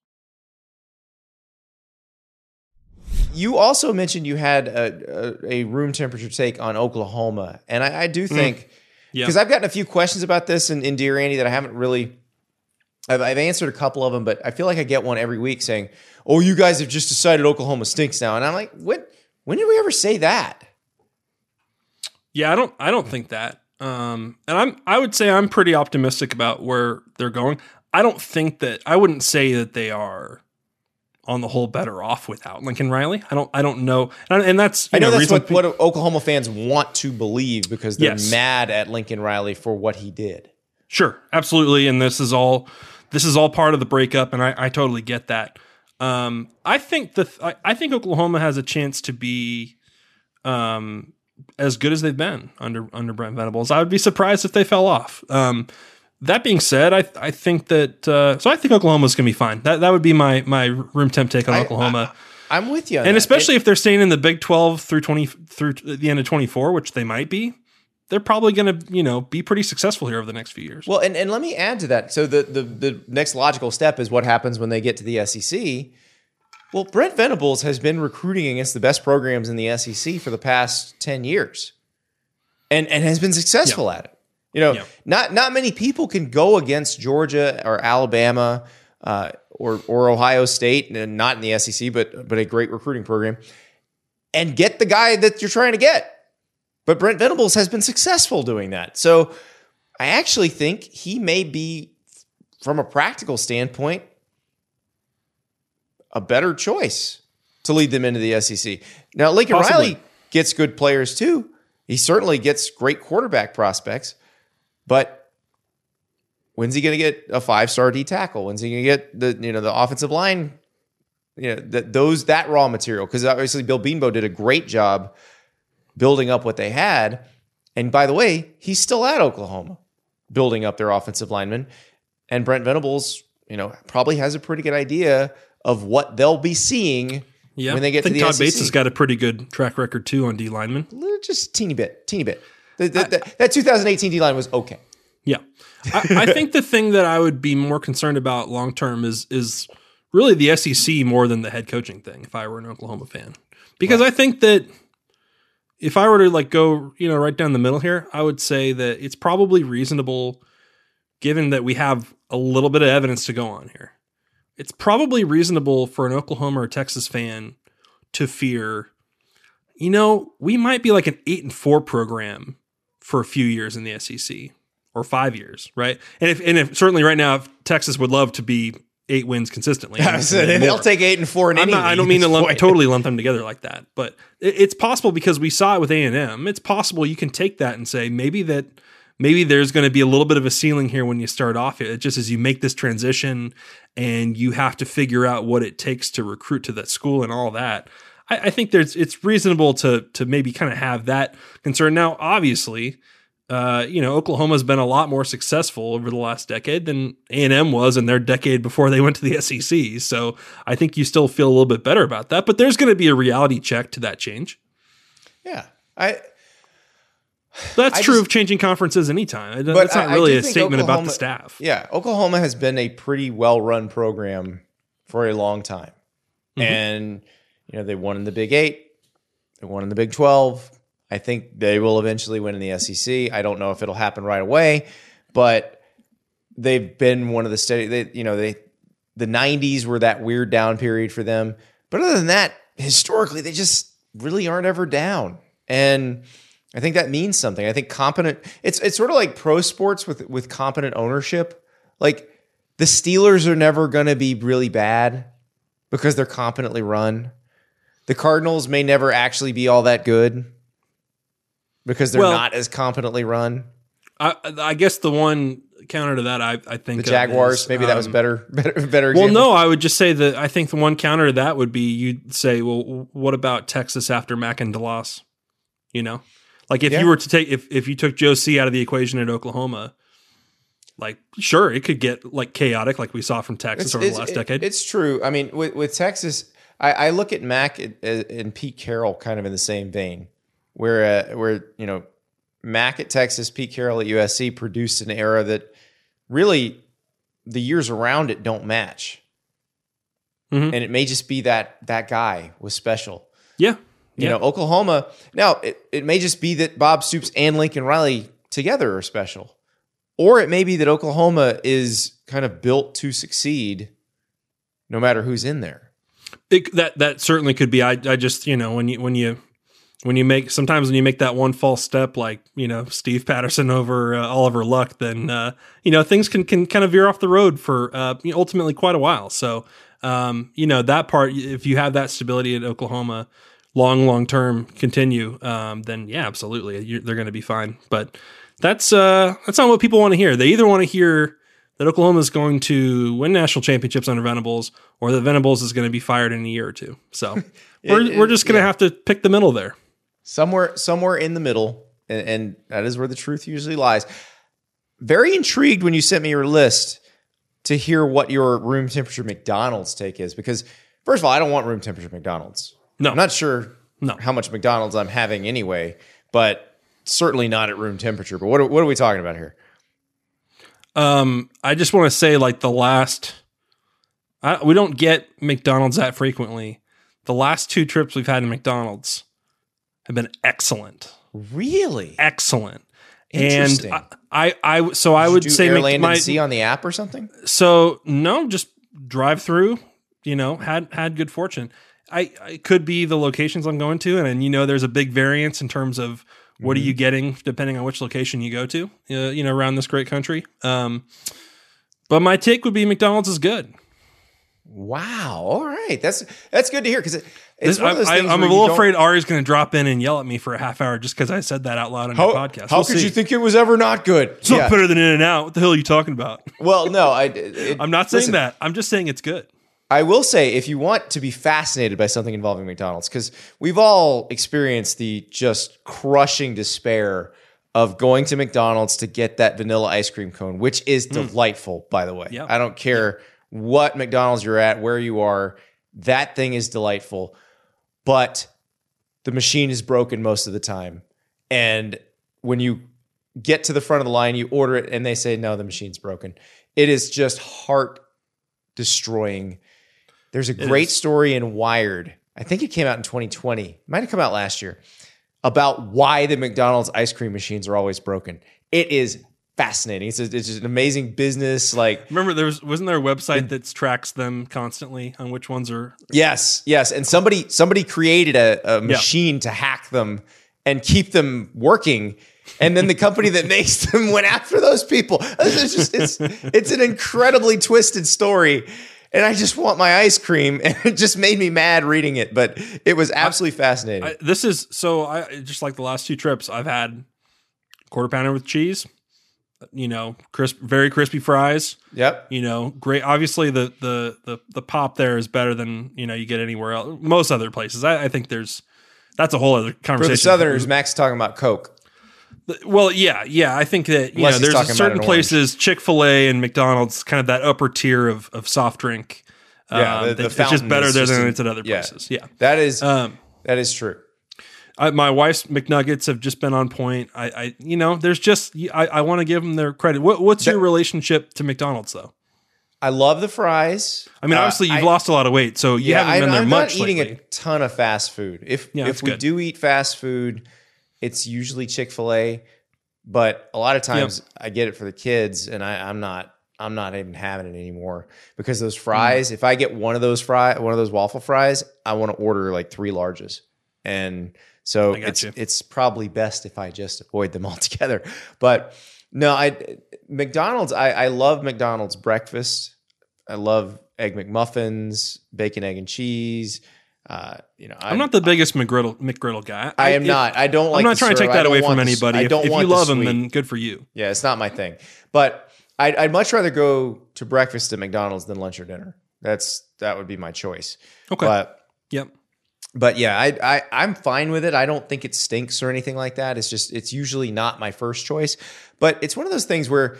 You also mentioned you had a, a, a room temperature take on Oklahoma. And I, I do think, because mm. yeah. I've gotten a few questions about this in, in Dear Andy that I haven't really, I've, I've answered a couple of them, but I feel like I get one every week saying, oh, you guys have just decided Oklahoma stinks now. And I'm like, when, when did we ever say that? Yeah, I don't, I don't think that. Um, and I'm, I would say I'm pretty optimistic about where they're going. I don't think that, I wouldn't say that they are on the whole better off without Lincoln Riley. I don't, I don't know. And, and that's, you I know, know that's what, pe- what Oklahoma fans want to believe because they're yes. mad at Lincoln Riley for what he did. Sure. Absolutely. And this is all, this is all part of the breakup. And I, I totally get that. Um, I think the, I, I think Oklahoma has a chance to be, um, as good as they've been under under Brent Venables. I would be surprised if they fell off. Um, that being said, I I think that uh, so I think Oklahoma's going to be fine. That that would be my my room temp take on I, Oklahoma. I, I'm with you, on and that. especially it, if they're staying in the Big twelve through twenty through the end of twenty-four, which they might be. They're probably going to you know be pretty successful here over the next few years. Well, and, and let me add to that. So the, the the next logical step is what happens when they get to the S E C. Well, Brent Venables has been recruiting against the best programs in the S E C for the past ten years and, and has been successful yeah. at it. You know, yeah. not not many people can go against Georgia or Alabama uh, or or Ohio State, and not in the S E C, but but a great recruiting program, and get the guy that you're trying to get. But Brent Venables has been successful doing that. So I actually think he may be, from a practical standpoint, a better choice to lead them into the S E C. Now, Lincoln Possibly. Riley gets good players too. He certainly gets great quarterback prospects, but when's he going to get a five-star D tackle? When's he going to get the you know the offensive line? You know that those that raw material, because obviously Bill Beanbo did a great job building up what they had. And by the way, he's still at Oklahoma, building up their offensive linemen. And Brent Venables, you know, probably has a pretty good idea of what they'll be seeing yeah. when they get I think to the Todd S E C. Bates has got a pretty good track record too on D linemen. Just teeny bit, teeny bit. The, the, I, the, that two thousand eighteen D line was okay. Yeah, I, I think the thing that I would be more concerned about long term is is really the S E C more than the head coaching thing. If I were an Oklahoma fan, because right. I think that if I were to like go you know right down the middle here, I would say that it's probably reasonable, given that we have a little bit of evidence to go on here. It's probably reasonable for an Oklahoma or Texas fan to fear, you know, we might be like an eight and four program for a few years in the S E C or five years, right? And if and if certainly right now, if Texas would love to be eight wins consistently, I said, they'll take eight and four in any. I don't mean to lump, totally lump them together like that, but it, it's possible because we saw it with A and M. It's possible you can take that and say maybe that. Maybe there's going to be a little bit of a ceiling here when you start off. It just as you make this transition and you have to figure out what it takes to recruit to that school and all that. I, I think there's it's reasonable to to maybe kind of have that concern. Now, obviously, uh, you know, Oklahoma's been a lot more successful over the last decade than A and M was in their decade before they went to the S E C. So I think you still feel a little bit better about that. But there's going to be a reality check to that change. Yeah, I. That's I true just, of changing conferences anytime. That's not really a statement Oklahoma, about the staff. Yeah, Oklahoma has been a pretty well-run program for a long time. Mm-hmm. And, you know, they won in the Big Eight. They won in the Big twelve. I think they will eventually win in the S E C. I don't know if it'll happen right away, but they've been one of the steady, they, you know, they the nineties were that weird down period for them. But other than that, historically, they just really aren't ever down. And I think that means something. I think competent, it's it's sort of like pro sports with, with competent ownership. Like the Steelers are never going to be really bad because they're competently run. The Cardinals may never actually be all that good because they're well, not as competently run. I, I guess the one counter to that, I, I think the Jaguars, is, maybe that was um, better, better, better. Well, example. no, I would just say that I think the one counter to that would be you'd say, well, what about Texas after Mack and DeLoss? You know? Like if yeah. you were to take if, if you took Joe C out of the equation at Oklahoma, like sure it could get like chaotic like we saw from Texas it's, over it's, the last it, decade. It's true. I mean, with, with Texas, I, I look at Mack and, and Pete Carroll kind of in the same vein, where uh, where you know Mack at Texas, Pete Carroll at U S C produced an era that really the years around it don't match. Mm-hmm. And it may just be that that guy was special. Yeah. You yeah. know, Oklahoma, now it, it may just be that Bob Stoops and Lincoln Riley together are special. Or it may be that Oklahoma is kind of built to succeed no matter who's in there. It, that that certainly could be. I I just, you know, when you when you when you make sometimes when you make that one false step, like, you know, Steve Patterson over uh, Oliver Luck, then uh, you know, things can can kind of veer off the road for uh, ultimately quite a while. So um, you know, that part, if you have that stability at Oklahoma, long long term continue, um, then yeah, absolutely, You're, they're going to be fine. But that's uh, that's not what people want to hear. They either want to hear that Oklahoma is going to win national championships under Venables, or that Venables is going to be fired in a year or two. So we're it, we're just going to yeah. have to pick the middle there. Somewhere, somewhere in the middle, and, and that is where the truth usually lies. Very intrigued when you sent me your list to hear what your room temperature McDonald's take is, because first of all, I don't want room temperature McDonald's. No, I'm not sure no. how much McDonald's I'm having anyway, but certainly not at room temperature. But what are, what are we talking about here? Um, I just want to say, like, the last, I, we don't get McDonald's that frequently. The last two trips we've had to McDonald's have been excellent, Really? excellent. Interesting. And I, I, I so I Did would you do say Air, Mc- Land, my, and Sea on the app or something? so no, just drive through. You know, had had good fortune. I it could be the locations I'm going to, and, and you know, there's a big variance in terms of what Mm-hmm. are you getting depending on which location you go to, uh, you know, around this great country. Um, but my take would be McDonald's is good. Wow. All right. That's that's good to hear, because it, it's This, one of I, those I, things I'm a where you little don't- afraid Ari's going to drop in and yell at me for a half hour just because I said that out loud on How, your podcast. how We'll could see. you think it was ever not good? It's not better than In-N-Out? What the hell are you talking about? Well, no. I, it, I'm not saying listen, that. I'm just saying it's good. I will say, if you want to be fascinated by something involving McDonald's, because we've all experienced the just crushing despair of going to McDonald's to get that vanilla ice cream cone, which is delightful, by the way. Yeah. I don't care what McDonald's you're at, where you are, that thing is delightful. But the machine is broken most of the time. And when you get to the front of the line, you order it, and they say, no, the machine's broken. It is just heart destroying. There's a great is. story in Wired. I think it came out in twenty twenty. It might have come out last year, about why the McDonald's ice cream machines are always broken. It is fascinating. It's, a, it's just an amazing business. Like, Remember, there was wasn't there a website that tracks them constantly on which ones are? yes, yes. And somebody somebody created a, a machine to hack them and keep them working. And then the company that makes them went after those people. It's just it's it's an incredibly twisted story. And I just want my ice cream, and it just made me mad reading it. But it was absolutely fascinating. I, this is so. I just like the last two trips I've had quarter pounder with cheese. You know, crisp, very crispy fries. Yep. You know, great. Obviously, the the the the pop there is better than, you know, you get anywhere else. Most other places. I, I think there's that's a whole other conversation. For the Southerners, Max is talking about Coke. Well, yeah, yeah. I think that, you Unless know, he's there's talking a about certain an places, Chick-fil-A and McDonald's, kind of that upper tier of of soft drink. Yeah, um, the- the it's just fountain better is there just than a- it's at other yeah. places. Yeah. That is Um, that is true. I, my wife's McNuggets have just been on point. I, I you know, there's just I, I want to give them their credit. What, what's your That- relationship to McDonald's though? I love the fries. I mean, Uh, obviously you've I- lost a lot of weight, so you Yeah, haven't been I, there I'm much not eating lately. a ton of fast food. If Yeah, if that's we good. do eat fast food, it's usually Chick-fil-A. But a lot of times I get it for the kids, and I, I'm not I'm not even having it anymore, because those fries. Mm. If I get one of those fry one of those waffle fries, I want to order like three larges, and so I got it's you. it's probably best if I just avoid them altogether. But no, I McDonald's. I, I love McDonald's breakfast. I love egg McMuffins, bacon, egg, and cheese. Uh, you know, I'm not the biggest McGriddle McGriddle guy. I am if- not. I don't like. I'm not the trying to syrup. take I that don't away want from the- anybody. I If, don't if want you the love them, sweet. then good for you. Yeah, it's not my thing. But I'd, I'd much rather go to breakfast at McDonald's than lunch or dinner. That's that would be my choice. Okay. But Yep. but yeah, I, I I'm fine with it. I don't think it stinks or anything like that. It's just it's usually not my first choice. But it's one of those things where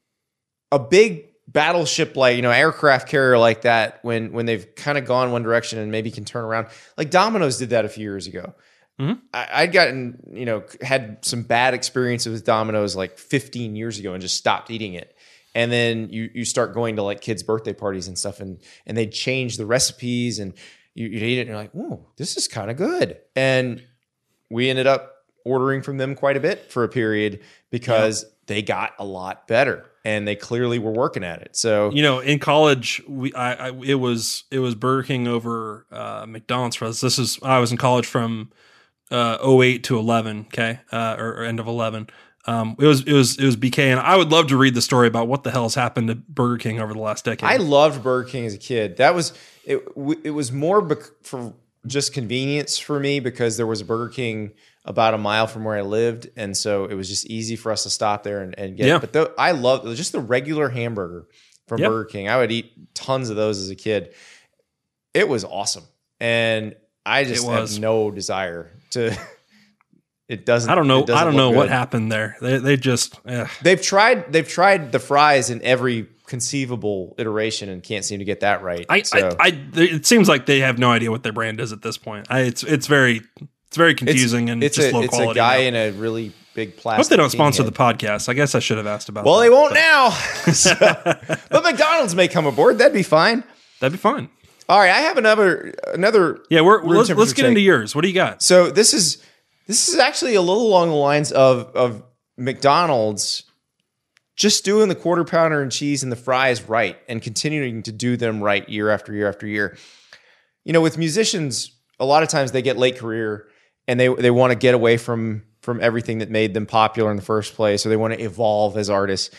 a big battleship, like, you know, aircraft carrier like that, when when they've kind of gone one direction and maybe can turn around, like Domino's did that a few years ago. Mhm. I, I'd gotten, you know, had some bad experiences with Domino's like fifteen years ago and just stopped eating it. And then you you start going to like kids' birthday parties and stuff, and and they change the recipes, and you, you eat it, and you're like, "Whoa, this is kind of good." And we ended up ordering from them quite a bit for a period because yeah. they got a lot better, and they clearly were working at it. So you know, in college, we I, I it was it was Burger King over uh, McDonald's for us. This is I was in college from uh, oh eight to eleven, okay, uh, or, or end of eleven. Um, it was it was it was B K, and I would love to read the story about what the hell has happened to Burger King over the last decade. I loved Burger King as a kid. That was it. It was more bec- for just convenience for me because there was a Burger King about a mile from where I lived, and so it was just easy for us to stop there and, and get yeah. it. But the, I love just the regular hamburger from yep. Burger King. I would eat tons of those as a kid. It was awesome, and I just have no desire to. It doesn't. I don't know. Doesn't I don't know good. what happened there. They they just ugh. they've tried. They've tried the fries in every conceivable iteration and can't seem to get that right. I, so. I, I it seems like they have no idea what their brand is at this point. I, it's it's very it's very confusing it's, and it's just a, low it's quality. It's a guy now. in a really big plastic. I hope they don't sponsor head. the podcast. I guess I should have asked about. Well, that, they won't but. now. so, but McDonald's may come aboard. That'd be fine. That'd be fine. All right, I have another another. Yeah, we're let's, let's get take. into yours. What do you got? So this is. This is actually a little along the lines of, of McDonald's just doing the quarter pounder and cheese and the fries right and continuing to do them right year after year after year. You know, with musicians, a lot of times they get late career and they, they want to get away from, from everything that made them popular in the first place, or they want to evolve as artists.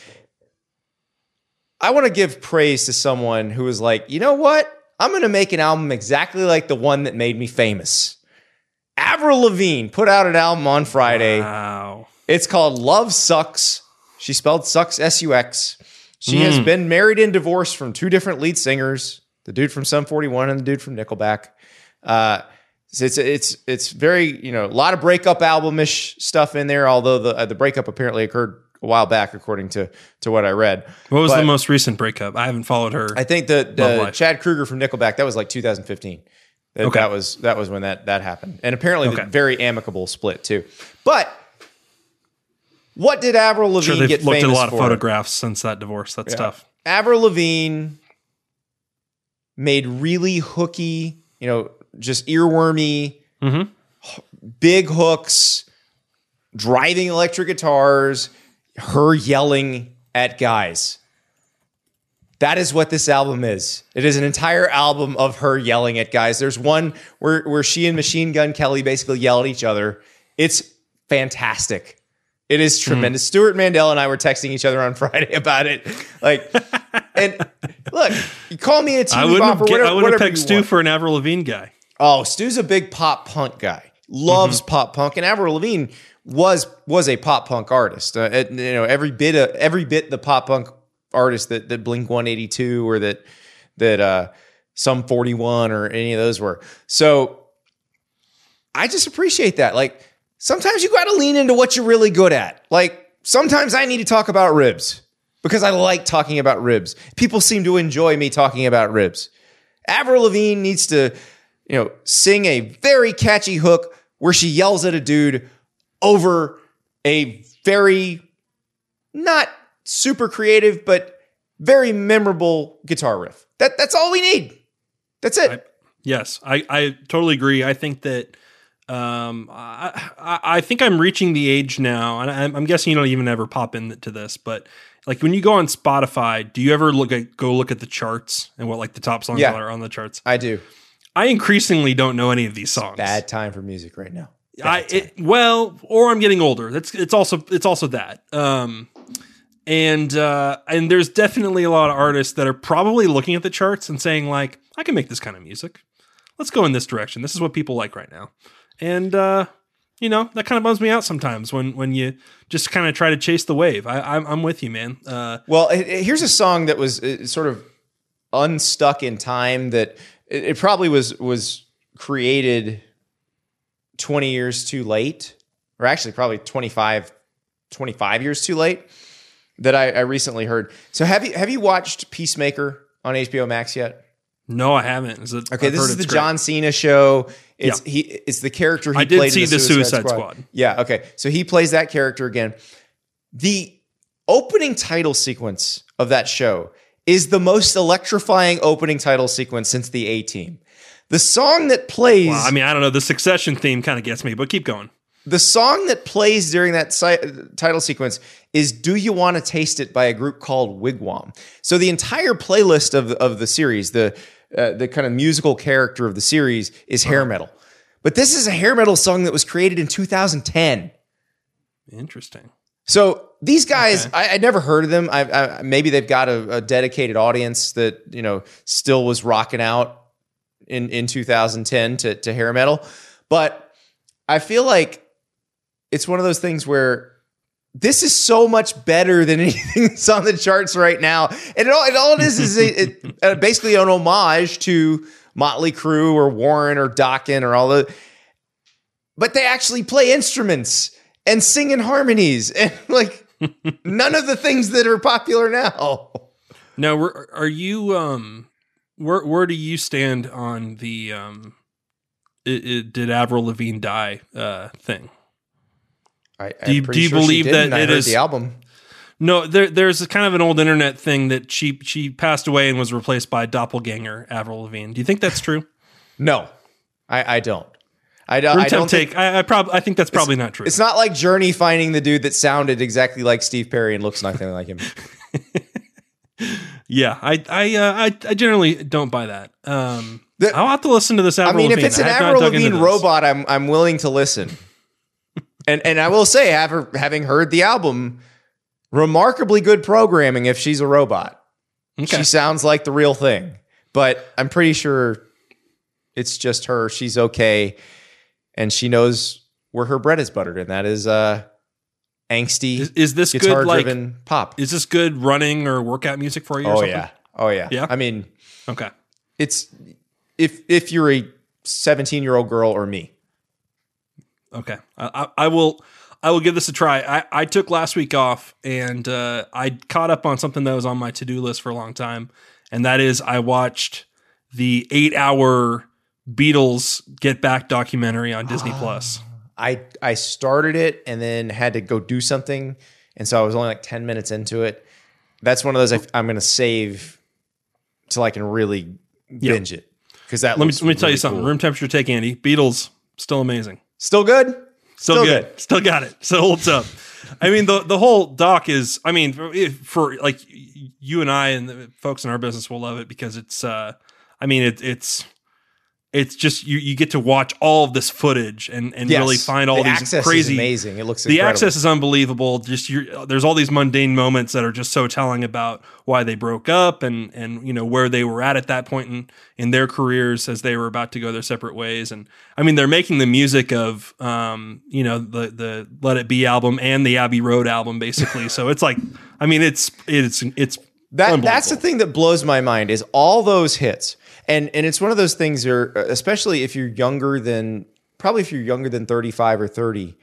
I want to give praise to someone who is like, you know what? I'm going to make an album exactly like the one that made me famous. Avril Lavigne put out an album on Friday. Wow. It's called Love Sucks. She spelled sucks S U X. She mm. has been married and divorced from two different lead singers, the dude from Sum forty-one and the dude from Nickelback. Uh, so it's it's it's very, you know, a lot of breakup album-ish stuff in there, although the uh, the breakup apparently occurred a while back, according to, to what I read. What was but the most recent breakup? I haven't followed her. I think the, the Chad Kroeger from Nickelback, that was like two thousand fifteen. That, okay. that was that was when that that happened, and apparently okay. the very amicable split too. But what did Avril Lavigne sure, get looked famous at a lot for? of photographs since that divorce. That's yeah. tough. Avril Lavigne made really hooky, you know, just earwormy, mm-hmm. big hooks, driving electric guitars, her yelling at guys. That is what this album is. It is an entire album of her yelling at guys. There's one where, where she and Machine Gun Kelly basically yell at each other. It's fantastic. It is tremendous. Mm. Stuart Mandel and I were texting each other on Friday about it. Like, and look, you call me a T V I wouldn't bop or have, whatever, I wouldn't have whatever picked you Stu want. for an Avril Lavigne guy. Oh, Stu's a big pop punk guy. Loves mm-hmm. pop punk, and Avril Lavigne was was a pop punk artist. Uh, it, you know, every bit of every bit the pop punk artist that, that Blink one eighty-two or that that uh, Sum forty-one or any of those were. So I just appreciate that. Like, sometimes you got to lean into what you're really good at. Like, sometimes I need to talk about ribs because I like talking about ribs. People seem to enjoy me talking about ribs. Avril Lavigne needs to, you know, sing a very catchy hook where she yells at a dude over a very not super creative, but very memorable guitar riff. That that's all we need. That's it. I, yes, I, I totally agree. I think that um, I, I I think I'm reaching the age now, and I'm, I'm guessing you don't even ever pop into this, but like when you go on Spotify, do you ever look at go look at the charts and what like the top songs Yeah. are on the charts? I do. I increasingly don't know any of these songs. Bad time for music right now. Bad I time. it, well, or I'm getting older. That's it's also it's also that. Um, and uh, and there's definitely a lot of artists that are probably looking at the charts and saying like, I can make this kind of music. Let's go in this direction. This is what people like right now. And uh, you know, that kind of bums me out sometimes when when you just kind of try to chase the wave. I, I'm I'm with you, man. Uh, well, it, it- here's a song that was uh, sort of unstuck in time. That it, it probably was was created twenty years too late, or actually probably twenty-five, twenty-five years too late. That I, I recently heard. So have you have you watched Peacemaker on H B O Max yet? no, I haven't. Is it, Okay, I've this heard is the it's great. John Cena show. It's Yeah. he. It's the character he I did played see in the the Suicide, Suicide Squad. Squad. Yeah. Okay. So he plays that character again. The opening title sequence of that show is the most electrifying opening title sequence since the A-Team. The song that plays... Well, I mean, I don't know. The Succession theme kind of gets me, but keep going. The song that plays during that si- title sequence is Do You Want to Taste It by a group called Wigwam. So the entire playlist of, of the series, the uh, the kind of musical character of the series is hair metal. But this is a hair metal song that was created in two thousand ten. Interesting. So these guys, Okay. I, I'd never heard of them. I, I, maybe they've got a, a dedicated audience that, you know, still was rocking out in, in two thousand ten to, to hair metal. But I feel like it's one of those things where this is so much better than anything that's on the charts right now. And it all, it, all it is is a, it, uh, basically an homage to Motley Crue or Warren or Dokken or all the... But they actually play instruments and sing in harmonies and like none of the things that are popular now. Now, were- are you, um, where, where do you stand on the, um, it, it, did Avril Lavigne die, uh, thing? I, Do you- I'm pretty do you sure she believe did, that and I it heard is- the album? No, there, there's a kind of an old internet thing that she, she passed away and was replaced by doppelganger Avril Lavigne. Do you think that's true? No, I, I don't. I don't. Room I don't temp think, take. I, I probably, I think that's probably not true. it's not like Journey finding the dude that sounded exactly like Steve Perry and looks nothing like him. Yeah, I, I, uh, I, I generally don't buy that. Um, The- I'll have to listen to this. I Avril mean, if Lavigne. it's an I have not Avril dug into Lavigne this. robot, I'm I'm willing to listen. and and I will say, after having heard the album, remarkably good programming. If she's a robot, Okay. she sounds like the real thing. But I'm pretty sure it's just her. She's okay, and she knows where her bread is buttered, and that is uh, angsty, Is, is this good? Like, guitar-driven pop. is this good running or workout music for you? Or Oh something? yeah, oh yeah. Yeah? I mean, Okay. it's if if you're a seventeen year old girl or me. Okay. I, I, I will. I will give this a try. I, I took last week off and uh, I caught up on something that was on my to do list for a long time, and that is I watched the eight hour Beatles Get Back documentary on Disney Plus. I I started it and then had to go do something, and so I was only like ten minutes into it. That's one of those I, I'm going to save till I can really binge it because that. Let me looks let me tell you really something. cool. Room temperature take, Andy. Beatles still amazing. Still good. Still, Still good. good. Still got it. Still holds up. I mean, the the whole doc is, I mean, for, if- for like you and I and the folks in our business will love it because it's, uh, I mean, it, it's, it's just, you, you get to watch all of this footage and, and Yes. really find all The these access is crazy, amazing. It looks the incredible. access is unbelievable. Just you're, there's all these mundane moments that are just so telling about why they broke up and, and, you know, where they were at at that point in, in their careers as they were about to go their separate ways. And I mean, they're making the music of, um, you know, the, the Let It Be album and the Abbey Road album, basically. So it's like, I mean, it's, it's, it's, That that's the unbelievable. thing that blows my mind is all those hits. And and it's one of those things where, especially if you're younger than, probably if you're younger than thirty-five or thirty,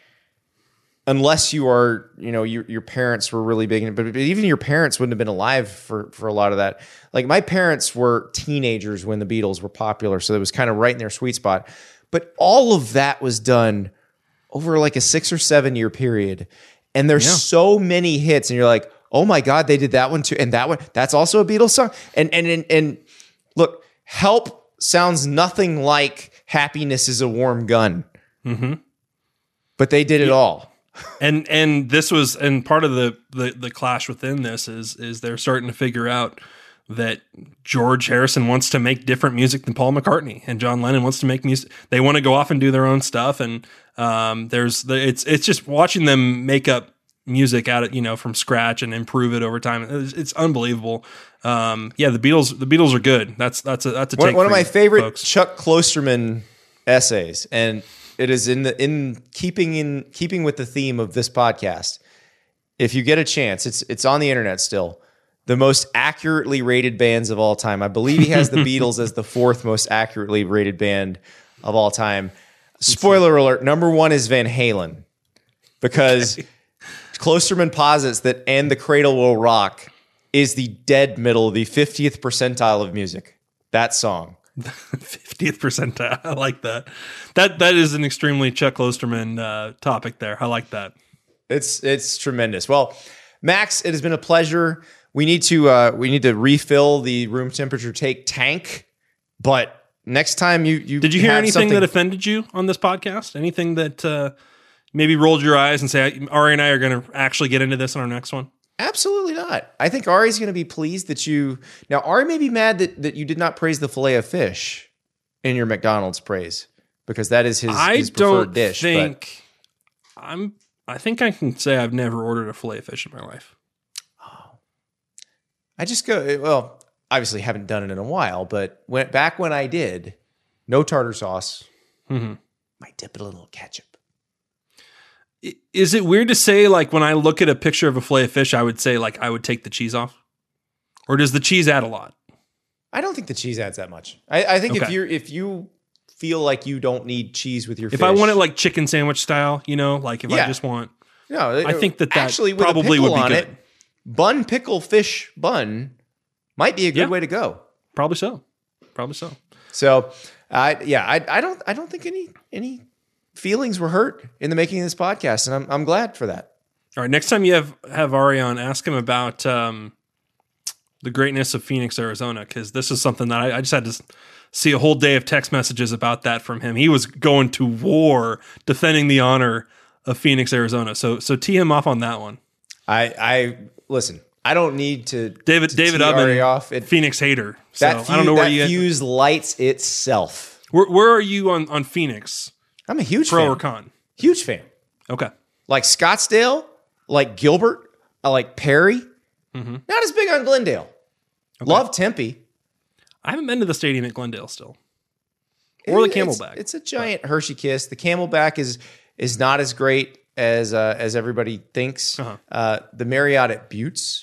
unless you are, you know, your your parents were really big, in it, but, but even your parents wouldn't have been alive for for a lot of that. Like my parents were teenagers when the Beatles were popular, so it was kind of right in their sweet spot. But all of that was done over like a six or seven year period, and there's Yeah. so many hits, and you're like, oh my god, they did that one too, and that one, that's also a Beatles song. And and and, and look, Help sounds nothing like Happiness is a Warm Gun, mm-hmm. but they did it all. and and this was and part of the, the the clash within this is is they're starting to figure out that George Harrison wants to make different music than Paul McCartney, and John Lennon wants to make music. They want to go off and do their own stuff, and um, there's the it's it's just watching them make up music out of, you know, from scratch and improve it over time. It's, it's unbelievable. Um, yeah, the Beatles the Beatles are good. That's that's a that's a One, take one of for my you favorite folks. Chuck Klosterman essays, and it is in the in keeping in keeping with the theme of this podcast. If you get a chance, it's it's on the internet still. The most accurately rated bands of all time. I believe he has the Beatles as the fourth most accurately rated band of all time. Spoiler alert: number one is Van Halen, because Klosterman posits that "And the Cradle Will Rock" is the dead middle, the fiftieth percentile of music. That song. fiftieth percentile. I like that. That that is an extremely Chuck Klosterman uh, topic there. I like that. It's it's tremendous. Well, Max, it has been a pleasure. We need to uh, we need to refill the room temperature take tank, but next time you you did you hear have anything something- that offended you on this podcast? Anything that uh, maybe rolled your eyes and say Ari and I are going to actually get into this in our next one? Absolutely not. I think Ari's going to be pleased that you now Ari may be mad that that you did not praise the fillet of fish in your McDonald's praise because that is his, I his preferred don't dish. think I'm. I think I can say I've never ordered a fillet of fish in my life. I just go, well, obviously haven't done it in a while, but went back when I did, no tartar sauce. Mm-hmm. Might dip it a little ketchup. Is it weird to say, like, when I look at a picture of a fillet of fish, I would say, like, I would take the cheese off? Or does the cheese add a lot? I don't think the cheese adds that much. I, I think if Okay. you're if you feel like you don't need cheese with your If fish. I want it like chicken sandwich style, you know, like if I Yeah. just want, no, I think that that actually with probably a pickle would be on good. it, bun pickle fish bun might be a good Yeah. way to go. Probably so. Probably so. So, I yeah, I I don't I don't think any any feelings were hurt in the making of this podcast, and I'm I'm glad for that. All right. Next time you have, have Ari on, ask him about um, the greatness of Phoenix, Arizona, because this is something that I, I just had to see a whole day of text messages about that from him. He was going to war defending the honor of Phoenix, Arizona. So so tee him off on that one. I I listen. I don't need to David to David tee Ari Ubben, off. It, Phoenix hater. So that fuse, I don't know where that you fuse lights itself. where, where are you on, on Phoenix? I'm a huge Pro fan. or con? Huge fan. Okay. Like Scottsdale, like Gilbert, I like Perry. Mm-hmm. Not as big on Glendale. Love Tempe. I haven't been to the stadium at Glendale still. Or the It- it's- Camelback. It's, a giant Hershey kiss. The Camelback is is not as great as uh, as everybody thinks. Uh-huh. Uh, the Marriott at Buttes,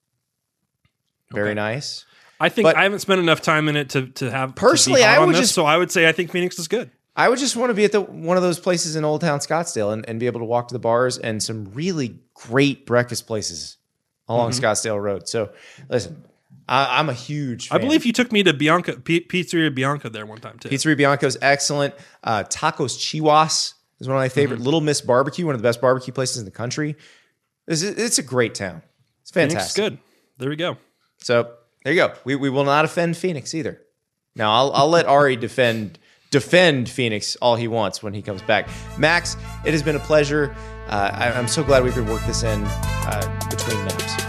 very Okay. nice. I think But- I haven't spent enough time in it to to have Personally, to be hot I on would this, just- so I would say I think Phoenix is good. I would just want to be at the one of those places in Old Town Scottsdale and, and be able to walk to the bars and some really great breakfast places along Mm-hmm. Scottsdale Road. So listen, I, I'm a huge fan. I believe you took me to Bianca P- Pizzeria Bianca there one time too. Pizzeria Bianco's excellent. Uh, Tacos Chihuas is one of my favorite. Mm-hmm. Little Miss Barbecue, one of the best barbecue places in the country. It's, it's a great town. It's Phoenix is fantastic. good. There we go. So there you go. We, we will not offend Phoenix either. Now I'll, I'll let Ari defend defend Phoenix all he wants when he comes back. Max, it has been a pleasure. Uh, I, I'm so glad we could work this in uh, between naps.